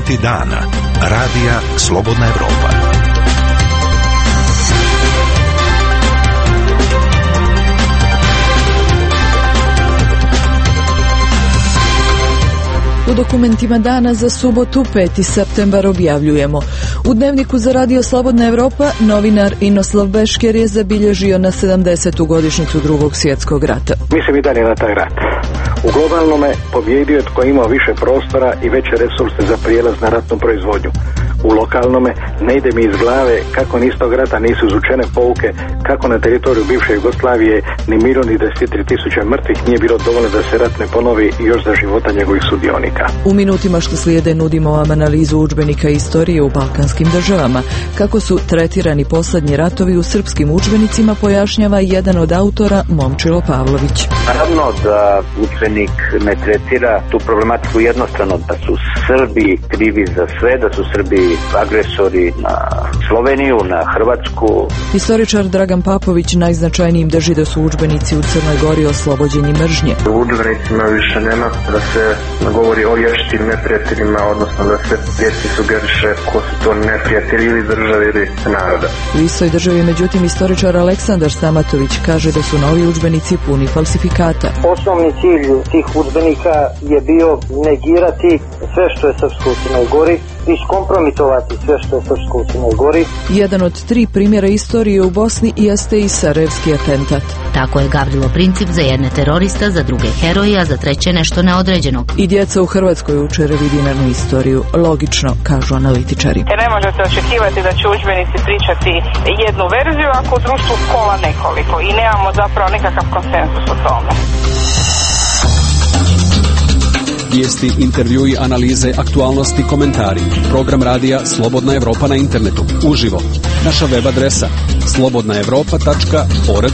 Dokumenti dana. Radija Slobodna Evropa. U dokumentima dana za subotu 5. septembar objavljujemo: u Dnevniku za Radio Slobodna Evropa novinar Inoslav Bešker je zabilježio na 70. godišnjicu Drugog svjetskog rata. Mislim i dalje na taj rat. U globalnome pobjedio je tko imao više prostora i veće resurse za prijelaz na ratnu proizvodnju. U lokalnome ne ide mi iz glave kako ni iz tog rata nisu izučene pouke, kako na teritoriju bivše Jugoslavije ni milijun i 23.000 mrtvih nije bilo dovoljno da se rat ne ponovi još za života njegovih sudionika. U minutima što slijede nudimo vam analizu udžbenika istorije u balkanskim državama. Kako su tretirani posljednji ratovi u srpskim udžbenicima pojašnjava jedan od autora, Momčilo Pavlović. Naravno da udžbenik ne tretira tu problematiku jednostrano, da su Srbi krivi za sve, da su Srbi agresori na Sloveniju, na Hrvatsku. Historičar Dragan Papović najznačajnijim drži da su udžbenici u Crnoj Gori oslobođeni mržnje. U udžbenicima više nema da se govori o vještitim neprijateljima, odnosno da se djeci sugeriše ko su to neprijatelji ili države ili naroda. U istoj državi, međutim, historičar Aleksandar Stamatović kaže da su novi udžbenici puni falsifikata. Osnovni cilj tih udžbenika je bio negirati sve što je srpsko u Crnoj Gori i skompromitovati sve što je srpsko u Crnoj Gori. Jedan od 3 primjera istorije u Bosni jeste i sarajevski atentat. Tako je Gavrilo Princip za jedne terorista, za druge heroji, a za treće nešto neodređenog. I djeca u Hrvatskoj uče revidiranu istoriju. Logično, kažu analitičari. Ne možete očekivati da će udžbenici pričati jednu verziju ako u društvu kola nekoliko i nemamo zapravo nekakav konsenzus o tome. Vijesti, intervjui, analize, aktualnosti, komentari. Program radija Slobodna Evropa na internetu. Uživo. Naša web adresa slobodnaevropa.org.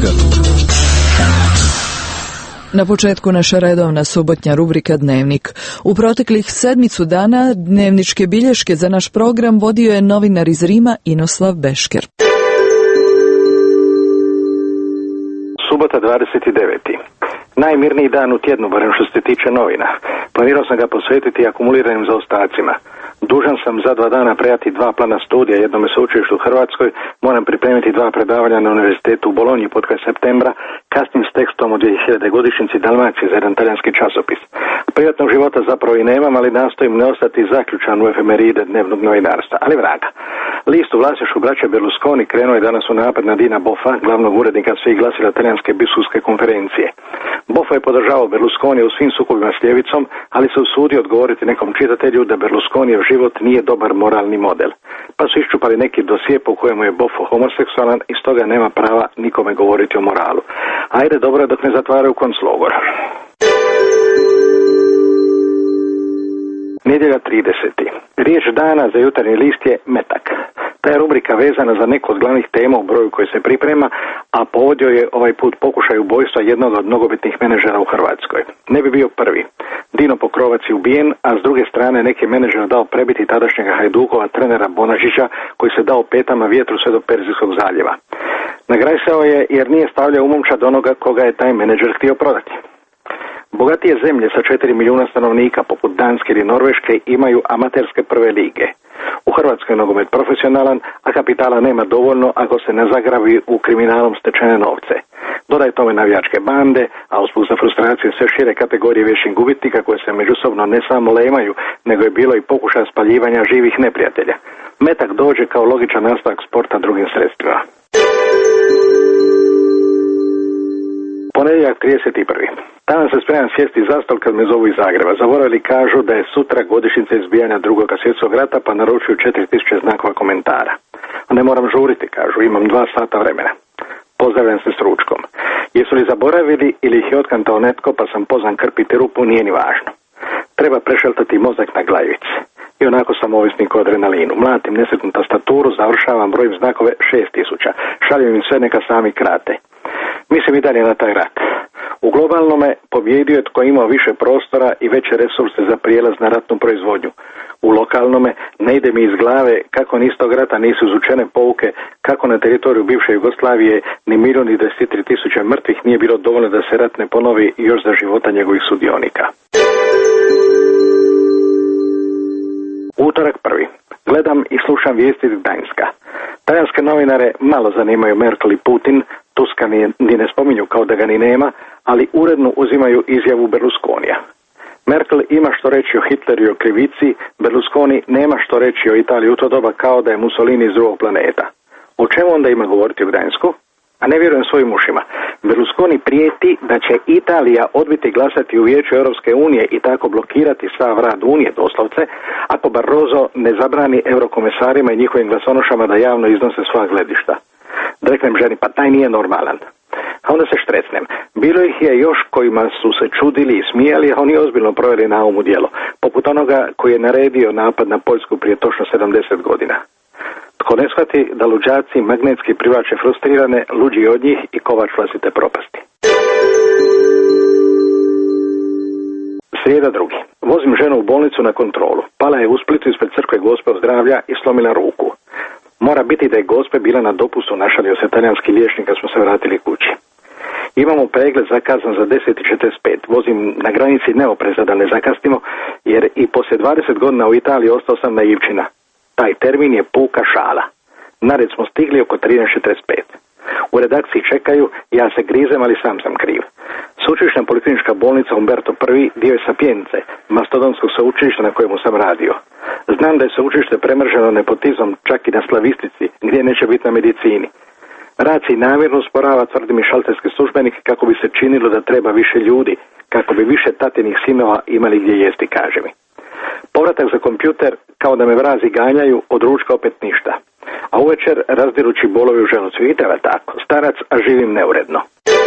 Na početku naša redovna subotnja rubrika Dnevnik. U proteklih 7 dana dnevničke bilješke za naš program vodio je novinar iz Rima Inoslav Bešker. Subota 29. Najmirniji dan u tjednu, barem što se tiče novina. Planirao sam ga posvetiti akumuliranim zaostacima. Dužan sam za 2 dana predati 2 plana studija jednome sveučilištu u Hrvatskoj, moram pripremiti 2 predavanja na univerzitetu u Bolonji potkraj septembra, kasnim s tekstom u 2000. godišnjici Dalmacije za jedan talijanski časopis. Privatnog života zapravo i nemam, ali nastojim ne ostati zaključan u efemeride dnevnog novinarstva. Ali vraga. List u vlasništvu braće Berlusconi krenuo je danas u napad na Dina Boffa, glavnog urednika svih glasila talijanske biskupske konferencije. Boffa je podržavao Berlusconi u svim sukobima s ljevicom, ali se usudio odgovoriti nekom čitatelju da Berlusconijev život nije dobar moralni model. Pa su iščupali neki dosije po kojemu je Boffo homoseksualan i stoga nema prava nikome govoriti o moralu. Ajde, dobro dok ne zatvaraju konclogor. Nedjelja 30. Riječ dana za jutarnji list je metak. Ta je rubrika vezana za neku od glavnih tema u broju koji se priprema, a povodio je ovaj put pokušaj ubojstva jednog od mnogobitnih menadžera u Hrvatskoj. Ne bi bio prvi. Dino Pokrovac je ubijen, a s druge strane neki menadžer dao prebiti tadašnjega Hajdukova trenera Bonažića, koji se dao petama vjetru sve do Perzijskog zaljeva. Nagrajsao je jer nije stavljao u momčad onoga koga je taj menadžer htio prodati. Bogatije zemlje sa 4 milijuna stanovnika, poput Danske ili Norveške, imaju amaterske prve lige. U Hrvatskoj je nogomet profesionalan, a kapitala nema dovoljno ako se ne zagrabi u kriminalom stečene novce. Dodaj tome navijačke bande, a usput za frustracije sve šire kategorije vječnih gubitnika koje se međusobno ne samo lemaju, nego je bilo i pokušaj spaljivanja živih neprijatelja. Metak dođe kao logičan nastavak sporta drugim sredstvima. Ponedjeljak 31. Danas se spremam sjesti za stol kad me zovu iz Zagreba. Zaboravili kažu da je sutra godišnjica izbijanja Drugog svjetskog rata, pa naručuju 4000 znakova komentara. Ne moram žuriti, kažu, imam 2 sata vremena. Pozdravljam se s ručkom. Jesu li zaboravili ili ih je otkantao netko, pa sam pozvan krpiti rupu, nije ni važno. Treba prešaltati mozak na glavice. I onako sam ovisnik o adrenalinu. Mlatim nesretnu tastaturu, završavam, brojim znakove 6000. Šaljem im sve, neka sami krate. Mislim i dalje na taj rat. U globalnome pobjedio je tko imao više prostora i veće resurse za prijelaz na ratnu proizvodnju. U lokalnome ne ide mi iz glave kako ni iz tog rata nisu izučene pouke, kako na teritoriju bivše Jugoslavije ni milijun i 23.000 mrtvih nije bilo dovoljno da se rat ne ponovi još za života njegovih sudionika. Utorak 1. Gledam i slušam vijesti iz Gdanjska. Talijanske novinare malo zanimaju Merkel i Putin, Tuska ni ne spominju kao da ga ni nema, ali uredno uzimaju izjavu Berlusconija. Merkel ima što reći o Hitleru i o krivici, Berlusconi nema što reći o Italiji u to doba kao da je Mussolini iz drugog planeta. O čemu onda ima govoriti u Gdańsku? A ne vjerujem svojim ušima. Berlusconi prijeti da će Italija odbiti glasati u Vijeću Europske unije i tako blokirati sav rad Unije doslovce, ako Barroso ne zabrani eurokomisarima i njihovim glasonošama da javno iznose svoja gledišta. Da reknem ženi, pa taj nije normalan. A onda se štrecnem. Bilo ih je još kojima su se čudili i smijali, a oni ozbiljno proveli na umu djelo. Poput onoga koji je naredio napad na Poljsku prije točno 70 godina. Tko ne shvati da luđaci magnetski privlače frustrirane, luđi od njih i kovač vlastite propasti. Srijeda 2. Vozim ženu u bolnicu na kontrolu. Pala je u Splitu ispred crkve Gospe zdravlja i slomila ruku. Mora biti da je Gospe bila na dopustu, našalio se talijanski liječnik kad smo se vratili kući. Imamo pregled zakazan za 10:45. Vozim na granici neopreza da ne zakasnimo, jer i poslije 20 godina u Italiji ostao sam naivčina. Taj termin je puka šala. Na red smo stigli oko 13:45. U redakciji čekaju, ja se grizem, ali sam kriv. Sveučilišna poliklinička bolnica Umberto I dio je Sapience, mastodonskog sveučilišta na kojemu sam radio. Znam da je sveučilište premrženo nepotizmom čak i na slavistici, gdje neće biti na medicini. Rad se namjerno usporava, tvrdi mi šalterski službenik, kako bi se činilo da treba više ljudi, kako bi više tatinih sinova imali gdje jesti, kaže mi. Povratak za kompjuter, kao da me vrazi ganjaju, od ručka opet ništa. A uvečer razdirući bolovi u želucu. I treba tako, starac, a živim neuredno.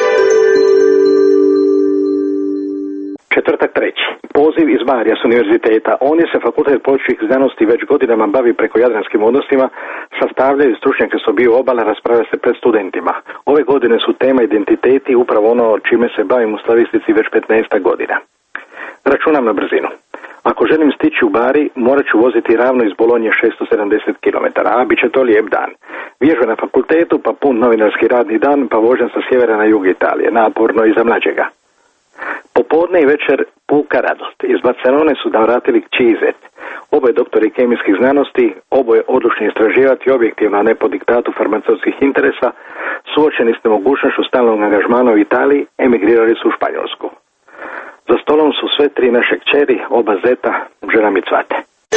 Četvrtak 3. Poziv iz Marija s univerziteta. On je se fakultet političkih znanosti već godinama bavi preko jadranskim odnosima, sastavljaju stručnjake s obiju obala, raspravlja se pred studentima. Ove godine su tema identiteti, upravo ono čime se bavim u slavistici već 15 godina. Računam na brzinu. Ako želim stići u Bari, morat ću voziti ravno iz Bolonje 670 km, a bit će to lijep dan. Vježba na fakultetu, pa pun novinarski radni dan, pa vožem sa sjevera na jug Italije, naporno i za mlađega. Popodne i večer puka radost. Iz Barcelone su da vratili kći Zet. Oboje doktori kemijskih znanosti, oboje odlučni istraživati objektivno, a ne po diktatu farmaceutskih interesa, suočeni s nemogućnošću stalnog angažmana u Italiji, emigrirali su u Španjolsku. Za stolom su sve tri naše kćeri, oba Zeta, žena mi cvate.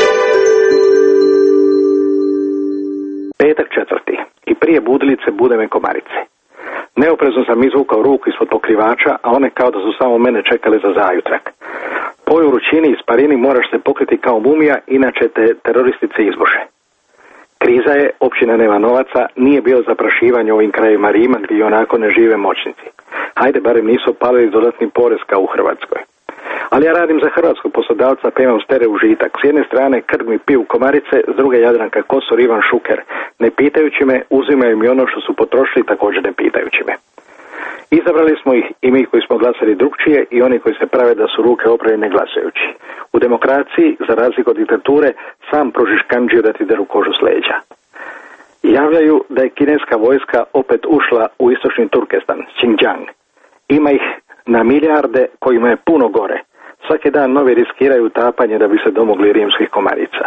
Petak 4. I prije budilice bude me komarice. Neoprezno sam izvukao ruku ispod pokrivača, a one kao da su samo mene čekale za zajutrak. Po ovoj vrućini i sparini moraš se pokriti kao mumija, inače te teroristice izbuše. Kriza je, općina nema novaca, nije bilo zaprašivanje u ovim krajevima Rima gdje onako ne žive moćnici. Hajde, barem nisu opalili dodatni porez kao u Hrvatskoj. Ali ja radim za hrvatskog poslodavca, pa imam stere užitak. S jedne strane krv mi piju komarice, s druge Jadranka Kosor, Ivan Šuker. Ne pitajući me, uzimaju mi ono što su potrošili, također ne pitajući me. Izabrali smo ih i mi koji smo glasali drugčije i oni koji se prave da su ruke opravljene glasajući. U demokraciji, za razliku od diktature, sam pružiš kandžiju da ti deru kožu s leđa. Javljaju da je kineska vojska opet ušla u istočni Turkestan, Xinjiang. Ima ih na milijarde kojima je puno gore. Svaki dan novi riskiraju utapanje da bi se domogli rimskih komarica.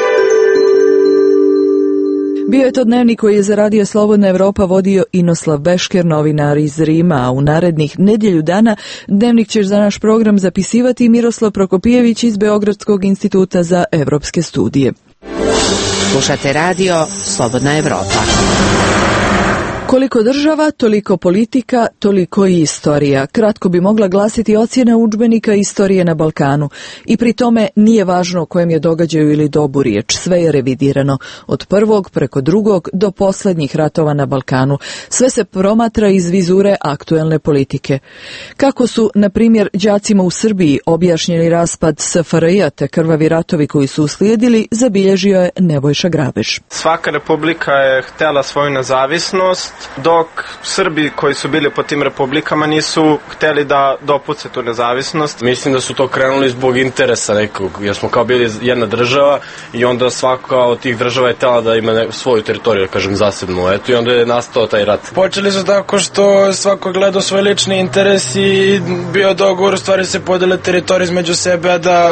Bio je to dnevnik koji je za Radio Slobodna Evropa vodio Inoslav Bešker, novinar iz Rima, a u narednih nedjelju dana dnevnik će za naš program zapisivati Miroslav Prokopijević iz Beogradskog instituta za evropske studije. Slušate Radio Slobodna Evropa. Koliko država, toliko politika, toliko i istorija. Kratko bi mogla glasiti ocjena udžbenika istorije na Balkanu. I pri tome nije važno o kojem je događaju ili dobu riječ. Sve je revidirano. Od prvog preko drugog do posljednjih ratova na Balkanu. Sve se promatra iz vizure aktuelne politike. Kako su, na primjer, đacima u Srbiji objašnjeni raspad SFRJ te krvavi ratovi koji su uslijedili, zabilježio je Nebojša Grabež. Svaka republika je htjela svoju nezavisnost, dok Srbi koji su bili po tim republikama nisu htjeli da dopuste tu nezavisnost. Mislim da su to krenuli zbog interesa nekog, jer smo kao bili jedna država i onda svaka od tih država je htjela da ima svoju teritoriju, kažem, zasebnu, eto, i onda je nastao taj rat. Počeli su tako što svako gledao svoj lični interes i bio dogovor, u stvari se podele teritorije između sebe, a da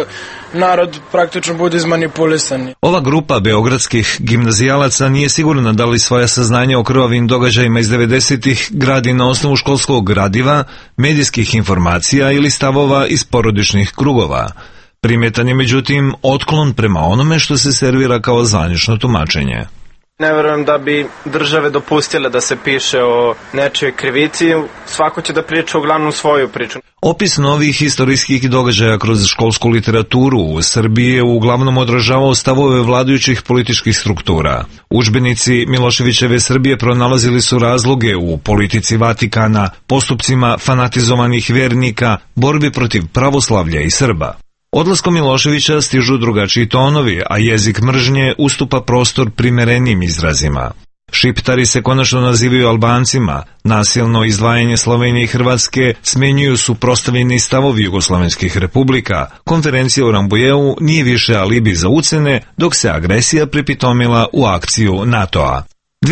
narod praktično bude izmanipulisan. Ova grupa beogradskih gimnazijalaca nije sigurna da li svoja saznanja o krvavim događajima iz 90-ih gradi na osnovu školskog gradiva, medijskih informacija ili stavova iz porodičnih krugova. Primjetan je međutim otklon prema onome što se servira kao zvanično tumačenje. Ne verujem da bi države dopustile da se piše o nečijoj krivici, svako će da priča uglavnom svoju priču. Opis novih historijskih događaja kroz školsku literaturu u Srbiji je uglavnom odražavao stavove vladajućih političkih struktura. Udžbenici Miloševićeve Srbije pronalazili su razloge u politici Vatikana, postupcima fanatizovanih vernika, borbi protiv pravoslavlja i Srba. Odlaskom Miloševića stižu drugačiji tonovi, a jezik mržnje ustupa prostor primerenijim izrazima. Šiptari se konačno nazivaju Albancima, nasilno izdvajanje Slovenije i Hrvatske smenjuju suprotstavljeni stavovi jugoslovenskih republika, konferencija u Rambujeu nije više alibi za ucene, dok se agresija pripitomila u akciju NATO-a.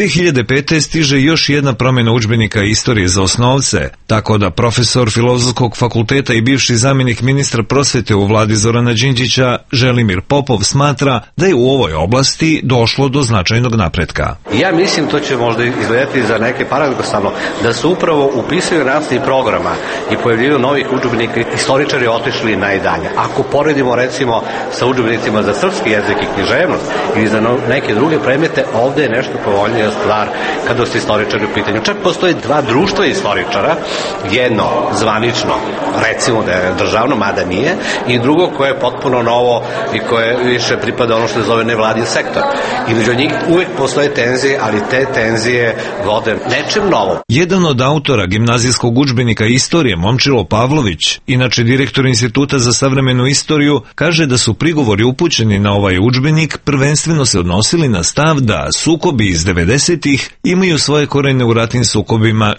2005. stiže još jedna promjena udžbenika istorije za osnovce, tako da profesor Filozofskog fakulteta i bivši zamjenik ministra prosvete u vladi Zorana Đinđića, Želimir Popov, smatra da je u ovoj oblasti došlo do značajnog napretka. Ja mislim, to će možda izgledati za neke paradoksalno, da su upravo u pisanju nastavnih programa i pojavljivanju novih udžbenika istoričari otišli najdalje. Ako poredimo recimo sa udžbenicima za srpski jezik i književnost ili za neke druge predmete, ovde je nešto povoljnije stvar kada su istoričari u pitanju. Čak postoje dva društva istoričara, jedno zvanično, recimo da je državno, mada nije, i drugo koje je potpuno novo i koje više pripada ono što se zove nevladin sektor. I među njih uvek postoje tenzije, ali te tenzije vode nečem novom. Jedan od autora gimnazijskog udžbenika istorije, Momčilo Pavlović, inače direktor Instituta za savremenu istoriju, kaže da su prigovori upućeni na ovaj udžbenik prvenstveno se odnosili na stav da sukobi iz 90-ih imaju svoje korene u ratnim sukobima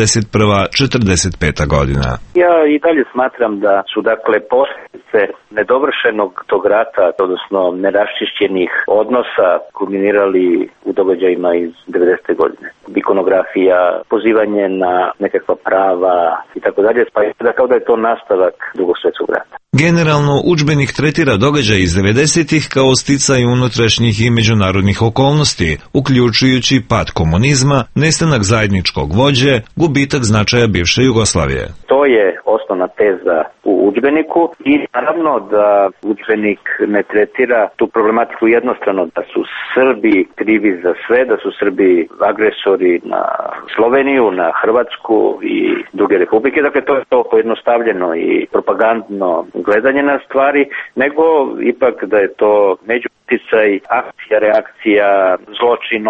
41-45 godina. Ja i dalje smatram da su dakle posljedice nedovršenog tog rata, odnosno neraščišćenih odnosa kulminirali u događajima iz 90. godine. Ikonografija, pozivanje na nekakva prava i tako dalje, pa da kao da je to nastavak Drugog svjetskog rata. Generalno, udžbenik tretira događaj iz 90-ih kao sticaj unutrašnjih i međunarodnih okolnosti, uključujući pad komunizma, nestanak zajedničkog vođe, gubitak značaja bivše Jugoslavije. To je osnovna teza u udžbeniku i naravno da udžbenik ne tretira tu problematiku jednostrano, da su Srbi krivi za sve, da su Srbi agresori na Sloveniju, na Hrvatsku i druge republike. Dakle, to je to pojednostavljeno i propagandno gledanje na stvari, nego ipak da je to međuticaj, akcija, reakcija, zločin,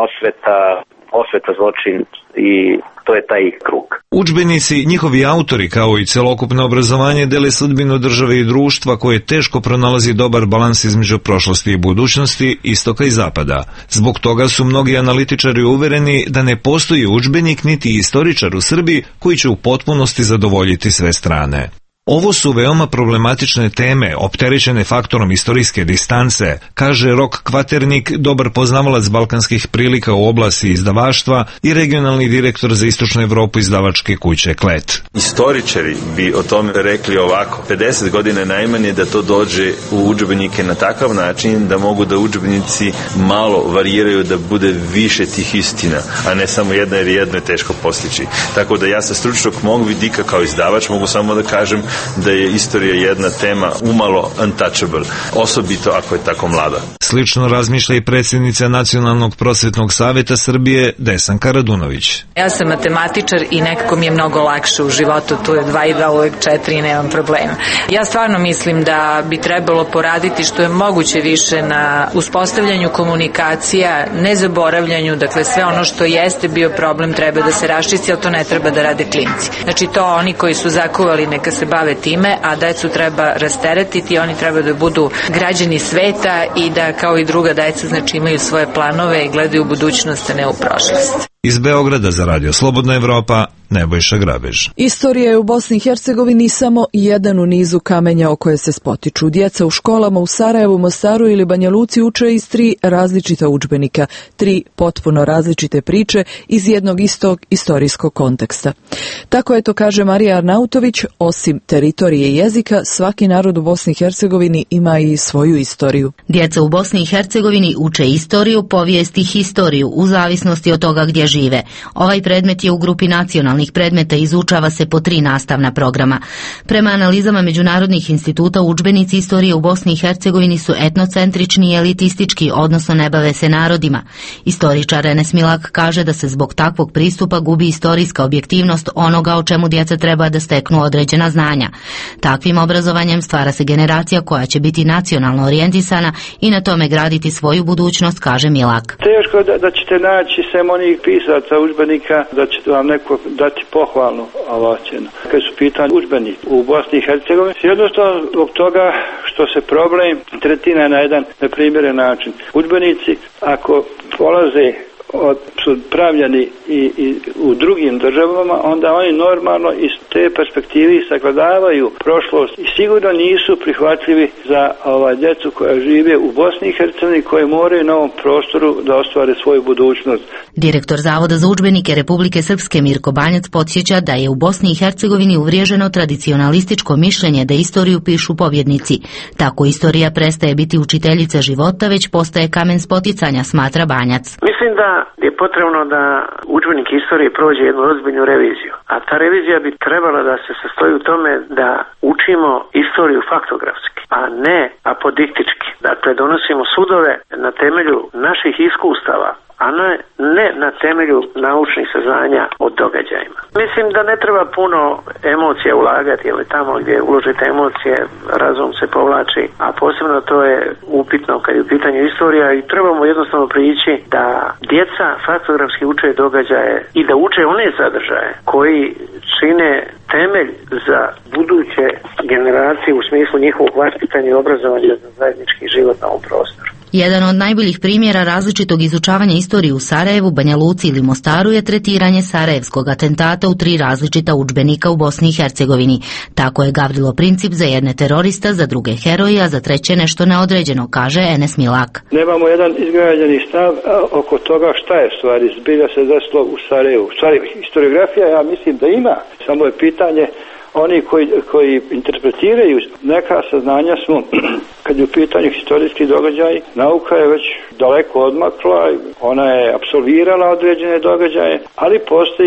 osveta, zločin i to je taj krug. Udžbenici, njihovi autori kao i celokupno obrazovanje dele sudbinu države i društva koje teško pronalazi dobar balans između prošlosti i budućnosti, istoka i zapada. Zbog toga su mnogi analitičari uvereni da ne postoji udžbenik niti istoričar u Srbiji koji će u potpunosti zadovoljiti sve strane. Ovo su veoma problematične teme, opterećene faktorom istorijske distance, kaže Rok Kvaternik, dobar poznavalac balkanskih prilika u oblasti izdavaštva i regionalni direktor za istočnu Evropu izdavačke kuće Klet. Istoričari bi o tome rekli ovako: 50 godina najmanje da to dođe u udžbenike na takav način da mogu da udžbenici malo variraju, da bude više tih istina, a ne samo jedna, jer jedno je teško postići. Tako da ja sa stručnog mog vidika kao izdavač mogu samo da kažem da je istorija jedna tema umalo untouchable, osobito ako je tako mlada. Slično razmišlja i predsjednica Nacionalnog prosvetnog saveta Srbije Desanka Radunović. Ja sam matematičar i nekako mi je mnogo lakše u životu, tu je 2 i 2 uvek 4 i nemam problema. Ja stvarno mislim da bi trebalo poraditi što je moguće više na uspostavljanju komunikacija, nezaboravljanju, dakle sve ono što jeste bio problem treba da se raščisti, ali to ne treba da rade klinci. Znači to oni koji su zakuvali neka se bave time, a decu treba rasteretiti, oni treba da budu građani sveta i da kao i druga deca znači imaju svoje planove i gledaju u budućnost, a ne u prošlost. Iz Beograda za Radio Slobodna Evropa, Nebojša Grabež. Istorija je u Bosni i Hercegovini samo jedan u nizu kamenja o koje se spotiču. Djeca u školama u Sarajevu, Mostaru ili Banja Luci uče iz 3 različita udžbenika, 3 potpuno različite priče iz jednog istog istorijskog konteksta. Tako je to kaže Marija Arnautović, osim teritorije i jezika, svaki narod u Bosni i Hercegovini ima i svoju istoriju. Djeca u Bosni i Hercegovini uče istoriju, povijest i historiju u zavisnosti od toga gdje žive. Ovaj predmet je u grupi nacionalnih predmeta, izučava se po 3 nastavna programa. Prema analizama međunarodnih instituta, udžbenici istorije u Bosni i Hercegovini su etnocentrični i elitistički, odnosno ne bave se narodima. Istoričar Enes Milak kaže da se zbog takvog pristupa gubi istorijska objektivnost onoga o čemu djeca treba da steknu određena znanja. Takvim obrazovanjem stvara se generacija koja će biti nacionalno orijentisana i na tome graditi svoju budućnost, kaže Milak. Teško da ćete naći sem onih pisaca udžbenika, da će vam neko dati pohvalnu ocjenu. Kad su pitanje udžbenik u Bosni i Hercegovini, jednostavno zbog toga što se problem tretira na jedan neprimjeren način. Udžbenici, ako polaze su pravljeni i u drugim državama, onda oni normalno iz te perspektive sagledavaju prošlost i sigurno nisu prihvatljivi za djecu koja žive u Bosni i Hercegovini, koje moraju na ovom prostoru da ostvare svoju budućnost. Direktor Zavoda za udžbenike Republike Srpske Mirko Banjac podsjeća da je u Bosni i Hercegovini uvriježeno tradicionalističko mišljenje da istoriju pišu pobjednici. Tako istorija prestaje biti učiteljica života, već postaje kamen spoticanja, smatra Banjac. Mislim da je potrebno da udžbenik istorije prođe jednu ozbiljnu reviziju. A ta revizija bi trebala da se sastoji u tome da učimo istoriju faktografski, a ne apodiktički. Dakle, donosimo sudove na temelju naših iskustava, a ne na temelju naučnih saznanja o događajima. Mislim da ne treba puno emocija ulagati, jer tamo gdje uložite emocije, razum se povlači, a posebno to je upitno kad je u pitanju istorija i trebamo jednostavno prići da djeca faktografski uče događaje i da uče one sadržaje koji čine temelj za buduće generacije u smislu njihovog vaspitanja i obrazovanja za zajednički život na ovom prostoru. Jedan od najboljih primjera različitog izučavanja istorije u Sarajevu, Banja Luci ili Mostaru je tretiranje sarajevskog atentata u 3 različita udžbenika u Bosni i Hercegovini. Tako je Gavrilo princip za jedne terorista, za druge heroji, a za treće nešto neodređeno, kaže Enes Milak. Nemamo jedan izgrađeni stav oko toga šta je stvari zbilja se desilo u Sarajevu. Stvari, historiografija, ja mislim da ima, samo je pitanje oni koji interpretiraju neka saznanja smo, kad je u pitanju historijski događaj, nauka je već daleko odmakla, ona je apsolvirala određene događaje, ali postoji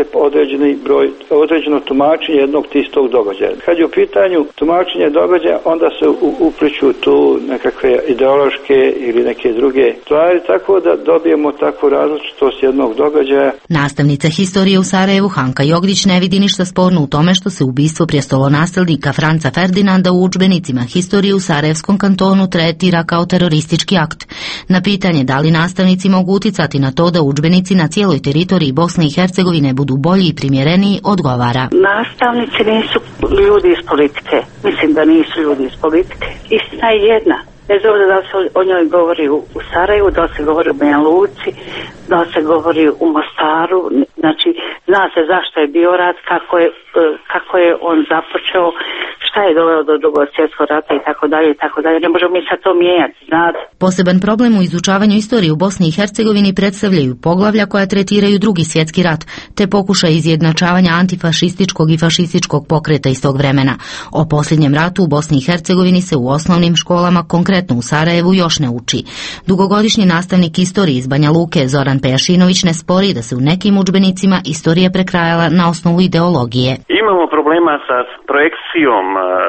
određeno tumačenje jednog tistog događaja. Kad je u pitanju tumačenje događaja, onda se upliču tu nekakve ideološke ili neke druge stvari, tako da dobijemo takvu različitost jednog događaja. Nastavnica historije u Sarajevu Hanka Jogdić ne vidi ništa sporno u tome što se ubistvo prijestolonaslednika Franca Ferdinanda u udžbenicima historije u Sarajevskom kantonu tretira kao teroristički akt. Na pitanje da li nastavnici mogu uticati na to da udžbenici na cijeloj teritoriji Bosne i Hercegovine budu bolji i primjereniji, odgovara. Nastavnici nisu ljudi iz politike. Mislim da nisu ljudi iz politike. Istina je jedna. Bez obzira da se o njoj govori u Sarajevu, da se govori u Banja Luci, da se govori u Mostaru, znači zna se zašto je bio rat, kako je on započeo, šta je doveo do Drugog svjetskog rata i tako dalje, ne možemo mi sad to mijenjati, znate. Poseban problem u izučavanju istorije u Bosni i Hercegovini predstavljaju poglavlja koja tretiraju Drugi svjetski rat, te pokušaj izjednačavanja antifašističkog i fašističkog pokreta iz tog vremena. O posljednjem ratu u Bosni i Hercegovini se u osnovnim školama, konkretno u Sarajevu, još ne uči. Dugogodišnji nastavnik istorije iz Banja Luke Zoran Pejašinović ne spori da se u nekim udžbenicima istorija prekrajala na osnovu ideologije. Imamo problema sa projekcijom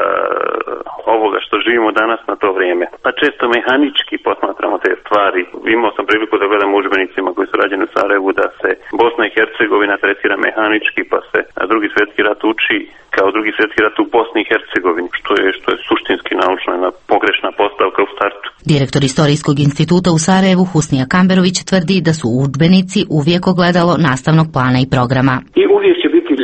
ovoga što živimo danas na to vrijeme. Pa često mehanički posmatramo te stvari. Imao sam priliku da gledam u udžbenicima koji su rađeni u Sarajevu da se Bosna i Hercegovina tretira mehanički, pa se Drugi svjetski rat uči kao Drugi svjetski rat u Bosni i Hercegovini, što je suštinski naučno jedna pogrešna postavka u startu. Direktor Istorijskog instituta u Sarajevu Husnija Kamberović tvrdi da su udžbenici uvijek ogledalo nastavnog plana i programa. I uvijek će biti ljudi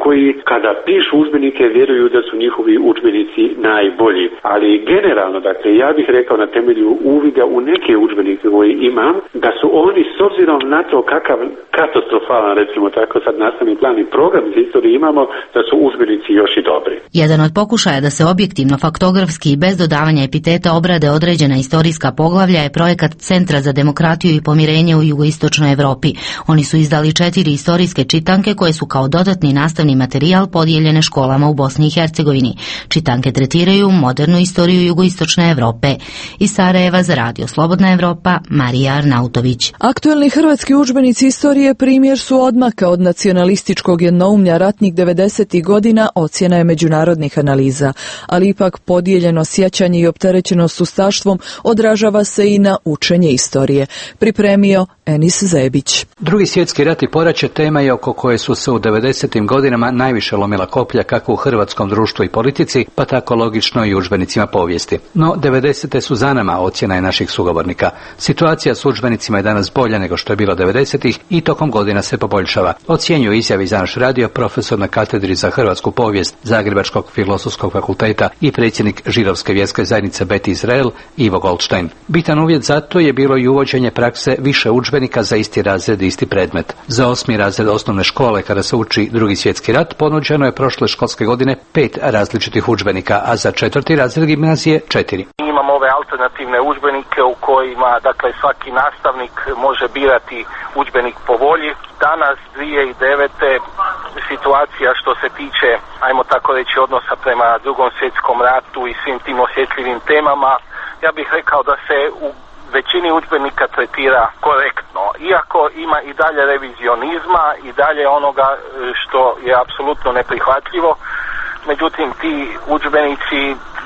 koji kada pišu udžbenike vjeruju da su njihovi udžbenici najbolji. Ali generalno, dakle, ja bih rekao na temelju uvida u neke udžbenike koje imam, da su oni s obzirom na to kakav katastrofalan, recimo tako sad nastavni plan i program za istoriju imamo, da su udžbenici još i dobri. Jedan od pokušaja da se objektivno, faktografski i bez dodavanja epiteta obrade određena istorijska poglavlja je projekat Centra za demokratiju i pomirenje u jugoistočnoj Evropi. Oni su izdali 4 istorijske čitanke koje su kao dodatni nastavni materijal podijeljene školama u Bosni i Hercegovini. Čitanke tretiraju modernu istoriju jugoistočne Evrope. Iz Sarajeva za Radio Slobodna Evropa, Marija Arnautović. Aktuelni hrvatski udžbenici istorije primjer su odmaka od nacionalističkog jednoumlja ratnih 90. godina, ocjena je međunarodnih analiza, ali ipak podijeljeno sjećanje i opterećenost ustaštvom odražava se i na učenje istorije. Pripremio Enis Zebić. Drugi svjetski rat i poraće tema je oko koje su se u 90. godinama najviše lomila koplja kako u hrvatskom društvu i politici, pa tako logično i u udžbenicima povijesti. No, 90. su za nama, ocjena je naših sugovornika. Situacija s udžbenicima je danas bolja nego što je bilo 90. i tokom godina se poboljšava. Ocjenjuje izjavi za naš radio profesor na katedri za hrvatsku povijest Zagrebačkog filozofskog fakulteta i predsjednik Židovske vjerske zajednice Bet Izrael Ivo Goldstein. Bitan uvjet za to je bilo i uvođenje prakse više udžbenika za isti razred i isti predmet. Za 8. razred osnovne škole, kada se uči Drugi svjetski rat, ponuđeno je prošle školske godine 5 različitih udžbenika, a za 4. razred gimnazije 4. Imamo ove alternativne udžbenike u kojima, dakle, svaki nastavnik može birati udžbenik po volji. Danas, 2009. situacija što se tiče, ajmo tako reći, odnosa prema Drugom svjetskom ratu i svim tim osjetljivim temama, ja bih rekao da se u većini udžbenika tretira korektno, iako ima i dalje revizionizma i dalje onoga što je apsolutno neprihvatljivo. Međutim, ti udžbenici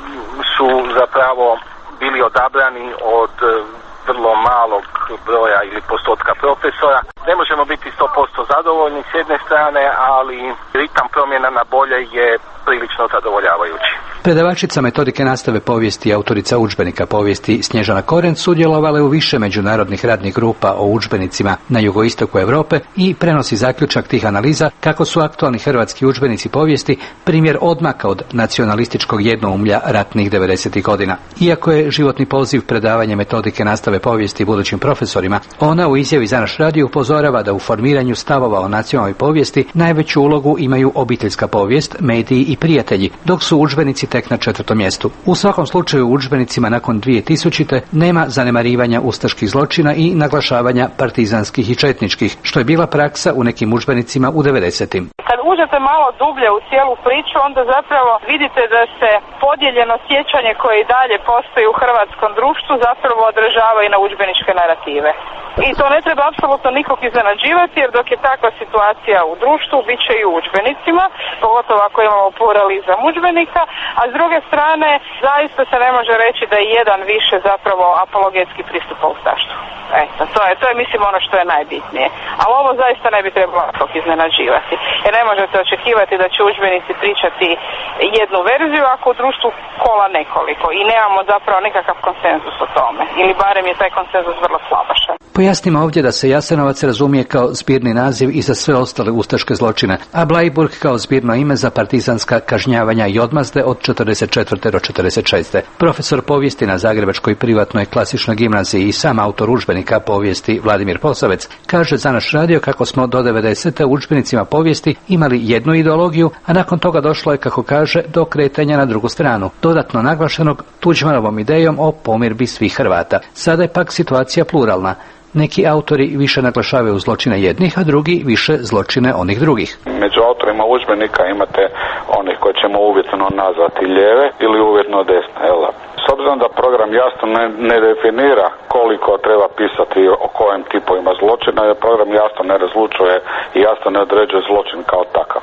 su zapravo bili odabrani od vrlo malog broja ili postotka profesora. Ne možemo biti 100% zadovoljni s jedne strane, ali ritam promjena na bolje je prilično zadovoljavajući. Predavačica metodike nastave povijesti i autorica udžbenika povijesti Snježana Koren sudjelovala je u više međunarodnih radnih grupa o udžbenicima na jugoistoku Europe i prenosi zaključak tih analiza kako su aktualni hrvatski udžbenici povijesti primjer odmaka od nacionalističkog jednoumlja ratnih 90. godina. Iako je životni poziv predavanje metodike nastave povijesti budućim profesorima, ona u izjavi za naš radio upozorava da u formiranju stavova o nacionalnoj povijesti najveću ulogu imaju obiteljska povijest, mediji i prijatelji, dok su udžbenici tek na 4. mjestu. U svakom slučaju u udžbenicima nakon 2000. nema zanemarivanja ustaških zločina i naglašavanja partizanskih i četničkih, što je bila praksa u nekim udžbenicima u 90. Kad uđete malo dublje u cijelu priču, onda zapravo vidite da se podijeljeno sjećanje koje i dalje postoji u hrvatskom društvu zapravo odražava i na udžbeničke narative. I to ne treba apsolutno nikog iznenađivati, jer dok je takva situacija u društvu, bit će i u udžbenicima, pogotovo ako imamo pluralizam udžbenika, a s druge strane zaista se ne može reći da je jedan više zapravo apologetski pristupa ustaštvu. Eto, to je mislim ono što je najbitnije. Ali ovo zaista ne bi trebalo nikog iznenađivati. Jer ne možete očekivati da će udžbenici pričati jednu verziju ako u društvu kola nekoliko i nemamo zapravo nikakav konsenzus o tome. Ili barem je taj konsenzus vrlo slabašan. Pojasnimo ovdje da se Jasenovac razumije kao zbirni naziv i za sve ostale ustaške zločine, a Bleiburg kao zbirno ime za partizanska kažnjavanja i odmazde od 44. do 46. Profesor povijesti na Zagrebačkoj privatnoj klasičnoj gimnaziji i sam autor udžbenika povijesti Vladimir Posavec kaže za naš radio kako smo do 90. u udžbenicima povijesti imali jednu ideologiju, a nakon toga došlo je, kako kaže, do kretanja na drugu stranu, dodatno naglašenog Tuđmanovom idejom o pomirbi svih Hrvata. Sada je pak situacija pluralna. Neki autori više naglašavaju zločine jednih, a drugi više zločine onih drugih. Među autorima udžbenika imate onih koje ćemo uvjetno nazvati lijeve ili uvjetno desne. S obzirom da program jasno ne definira koliko treba pisati o kojem tipovima zločina, jer program jasno ne razlučuje i jasno ne određuje zločin kao takav.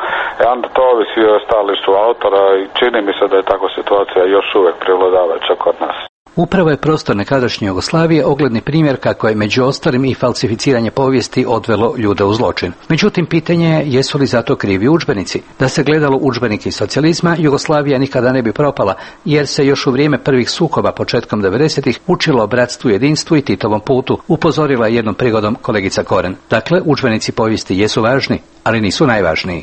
Onda to ovisi o stajalištu autora i čini mi se da je takva situacija još uvijek prevladavajuća kod nas. Upravo je prostor nekadašnje Jugoslavije ogledni primjer kako je među ostalim i falsificiranje povijesti odvelo ljude u zločin. Međutim, pitanje je jesu li za to krivi udžbenici. Da se gledalo udžbenike iz socijalizma, Jugoslavija nikada ne bi propala, jer se još u vrijeme prvih sukoba početkom 90-ih učilo o bratstvu, jedinstvu i Titovom putu, upozorila je jednom prigodom kolegica Koren. Dakle, udžbenici povijesti jesu važni, ali nisu najvažniji.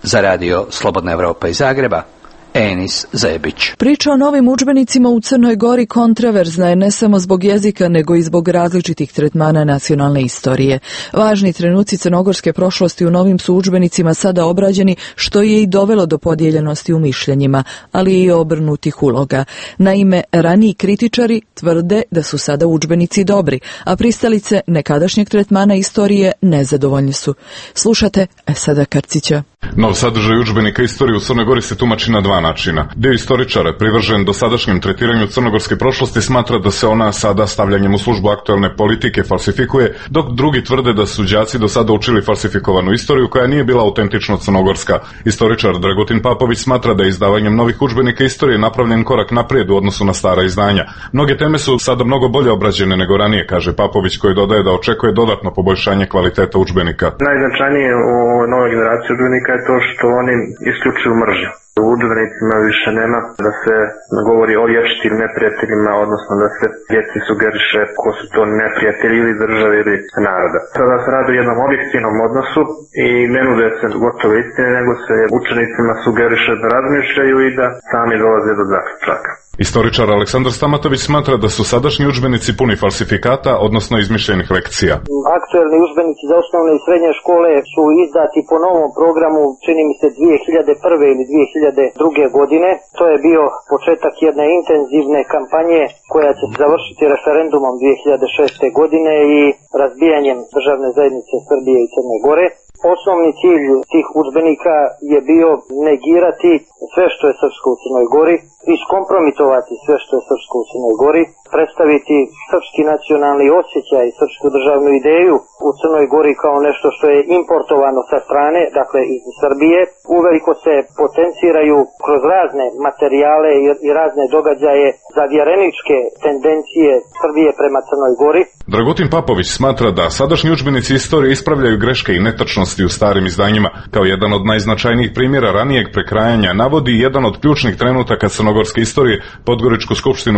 Za radio Slobodna Evropa iz Zagreba, Enis Zebić. Priča o novim udžbenicima u Crnoj Gori kontraverzna je ne samo zbog jezika, nego i zbog različitih tretmana nacionalne istorije. Važni trenuci crnogorske prošlosti u novim su udžbenicima sada obrađeni, što je i dovelo do podijeljenosti u mišljenjima, ali i obrnutih uloga. Naime, raniji kritičari tvrde da su sada udžbenici dobri, a pristalice nekadašnjeg tretmana istorije nezadovoljni su. Slušate Esada Karcića. Nov sadržaj udžbenika istorije u Crnoj Gori se tumači na dva načina. Dio istoričara, privržen dosadašnjem tretiranju crnogorske prošlosti, smatra da se ona sada stavljanjem u službu aktuelne politike falsifikuje, dok drugi tvrde da su đaci do sada učili falsifikovanu istoriju koja nije bila autentično crnogorska. Istoričar Dragutin Papović smatra da je izdavanjem novih udžbenika istorije napravljen korak naprijed u odnosu na stara izdanja. Mnoge teme su sada mnogo bolje obrađene nego ranije, kaže Papović, koji dodaje da očekuje dodatno poboljšanje kvaliteta udžbenika. Najznačajnije u novoj generaciji udžbenika je to što oni isključuju mržnju. U udžbenicima više nema da se govori o vječitim neprijateljima, odnosno da se djeci sugeriše ko su to neprijatelji ili države ili naroda. Sada se radi o jednom objektivnom odnosu i ne nude se gotove istine, nego se učenicima sugeriše da razmišljaju i da sami dolaze do zaključaka. Istoričar Aleksandar Stamatović smatra da su sadašnji udžbenici puni falsifikata, odnosno izmišljenih lekcija. Aktuelni udžbenici za osnovne i srednje škole su izdati po novom programu, čini mi se 2001. ili 2002. godine. To je bio početak jedne intenzivne kampanje koja će se završiti referendumom 2006. godine i razbijanjem državne zajednice Srbije i Crne Gore. Osnovni cilj tih udžbenika je bio negirati sve što je srpsko u Crnoj Gori, iskompromitovati sve što je srpsko u Crnoj Gori, predstaviti srpski nacionalni osjećaj i srpsku državnu ideju u Crnoj Gori kao nešto što je importovano sa strane, dakle iz Srbije. Uveliko se potenciraju kroz razne materijale i razne događaje zavjereničke tendencije Srbije prema Crnoj Gori. Dragutin Papović smatra da sadašnji udžbenici istorije ispravljaju greške i netačnosti u starim izdanjima. Kao jedan od najznačajnijih primjera ranijeg prekrajanja navodi jedan od ključnih trenutaka crnogorske istorije, Podgoričku skupštinu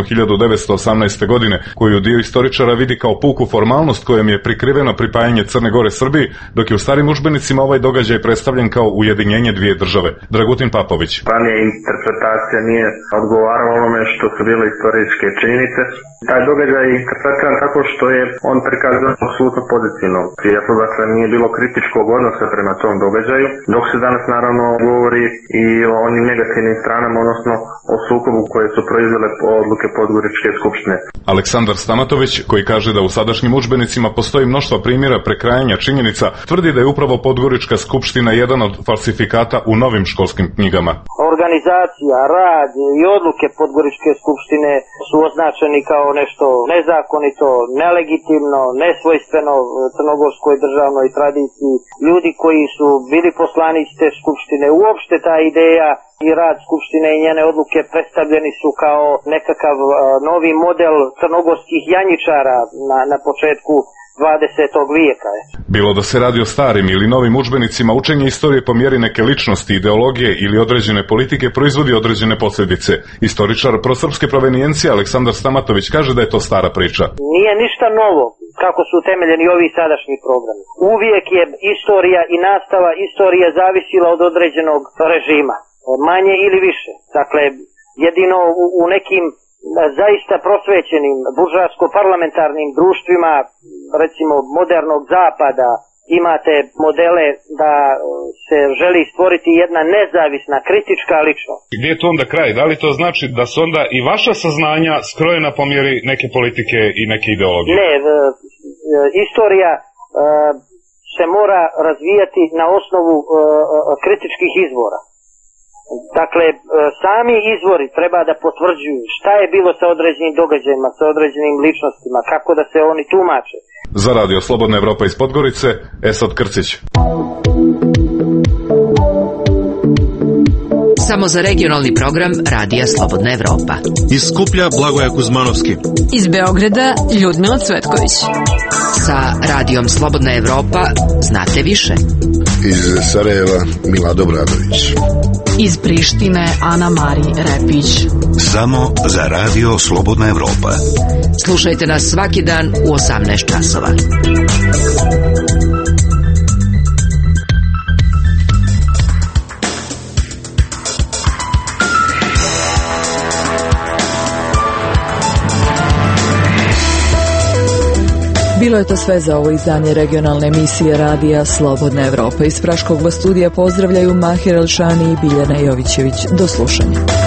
1918. godine, koju dio istoričara vidi kao puku formalnost kojom je prikriveno pripajanje Crne Gore Srbiji, dok je u starim udžbenicima ovaj događaj predstavljen kao ujedinjenje dvije države. Dragutin Papović. Ranija interpretacija nije odgovarala onome što su bile istorijske činjenice. Taj događaj je interpretiran tako što je on prikazan apsolutno pozitivno. Iako dakle nije bilo kritičkog odnosa prema tom događaju, dok se danas naravno govori i o onim negativnim stranama, odnosno o sukobu koje su proizvele odluke Podgoričke skupštine. Aleksandar Stamatović, koji kaže da u sadašnjim udžbenicima postoji mnoštvo primjera prekrajanja činjenica, tvrdi da je upravo Podgorička skupština jedan od falsifikata u novim školskim knjigama. Organizacija, rad i odluke Podgoričke skupštine su označeni kao nešto nezakonito, nelegitimno, nesvojstveno crnogorskoj državnoj tradiciji. Ljudi koji su bili poslanici te skupštine, uopšte ta ideja i rad skupštine i njene odluke predstavljeni su kao nekakav novi model crnogorskih janjičara na početku 20. vijeka. Bilo da se radi o starim ili novim udžbenicima, učenje istorije po mjeri neke ličnosti, ideologije ili određene politike proizvodi određene posljedice. Istoričar prosrpske provenijencije Aleksandar Stamatović kaže da je to stara priča. Nije ništa novo kako su utemeljeni ovi sadašnji programi. Uvijek je istorija i nastava istorije zavisila od određenog režima, manje ili više. Dakle, jedino u nekim zaista prosvećenim buržoasko-parlamentarnim društvima, recimo modernog zapada, imate modele da se želi stvoriti jedna nezavisna, kritička ličnost. Gdje je to onda kraj? Da li to znači da su onda i vaša saznanja skrojena po mjeri neke politike i neke ideologije? Ne, istorija se mora razvijati na osnovu kritičkih izvora. Dakle, sami izvori treba da potvrđuju šta je bilo sa određenim događajima, sa određenim ličnostima, kako da se oni tumače. Za radio Slobodna Evropa iz Podgorice, Esad Krcić. Samo za regionalni program Radija Slobodna Evropa. Iz Skuplja Blagoja Kuzmanovski. Iz Beograda Ljudmila Cvetković. Sa Radijom Slobodna Evropa znate više. Iz Sarajeva Milado Bradović. Iz Prištine Ana Mari Repić. Samo za Radio Slobodna Evropa. Slušajte nas svaki dan u 18 časova. Bilo je to sve za ovo izdanje regionalne emisije radija Slobodna Evropa. Iz Praškog studija pozdravljaju Mahir Elšani i Biljana Jovićević. Do slušanja.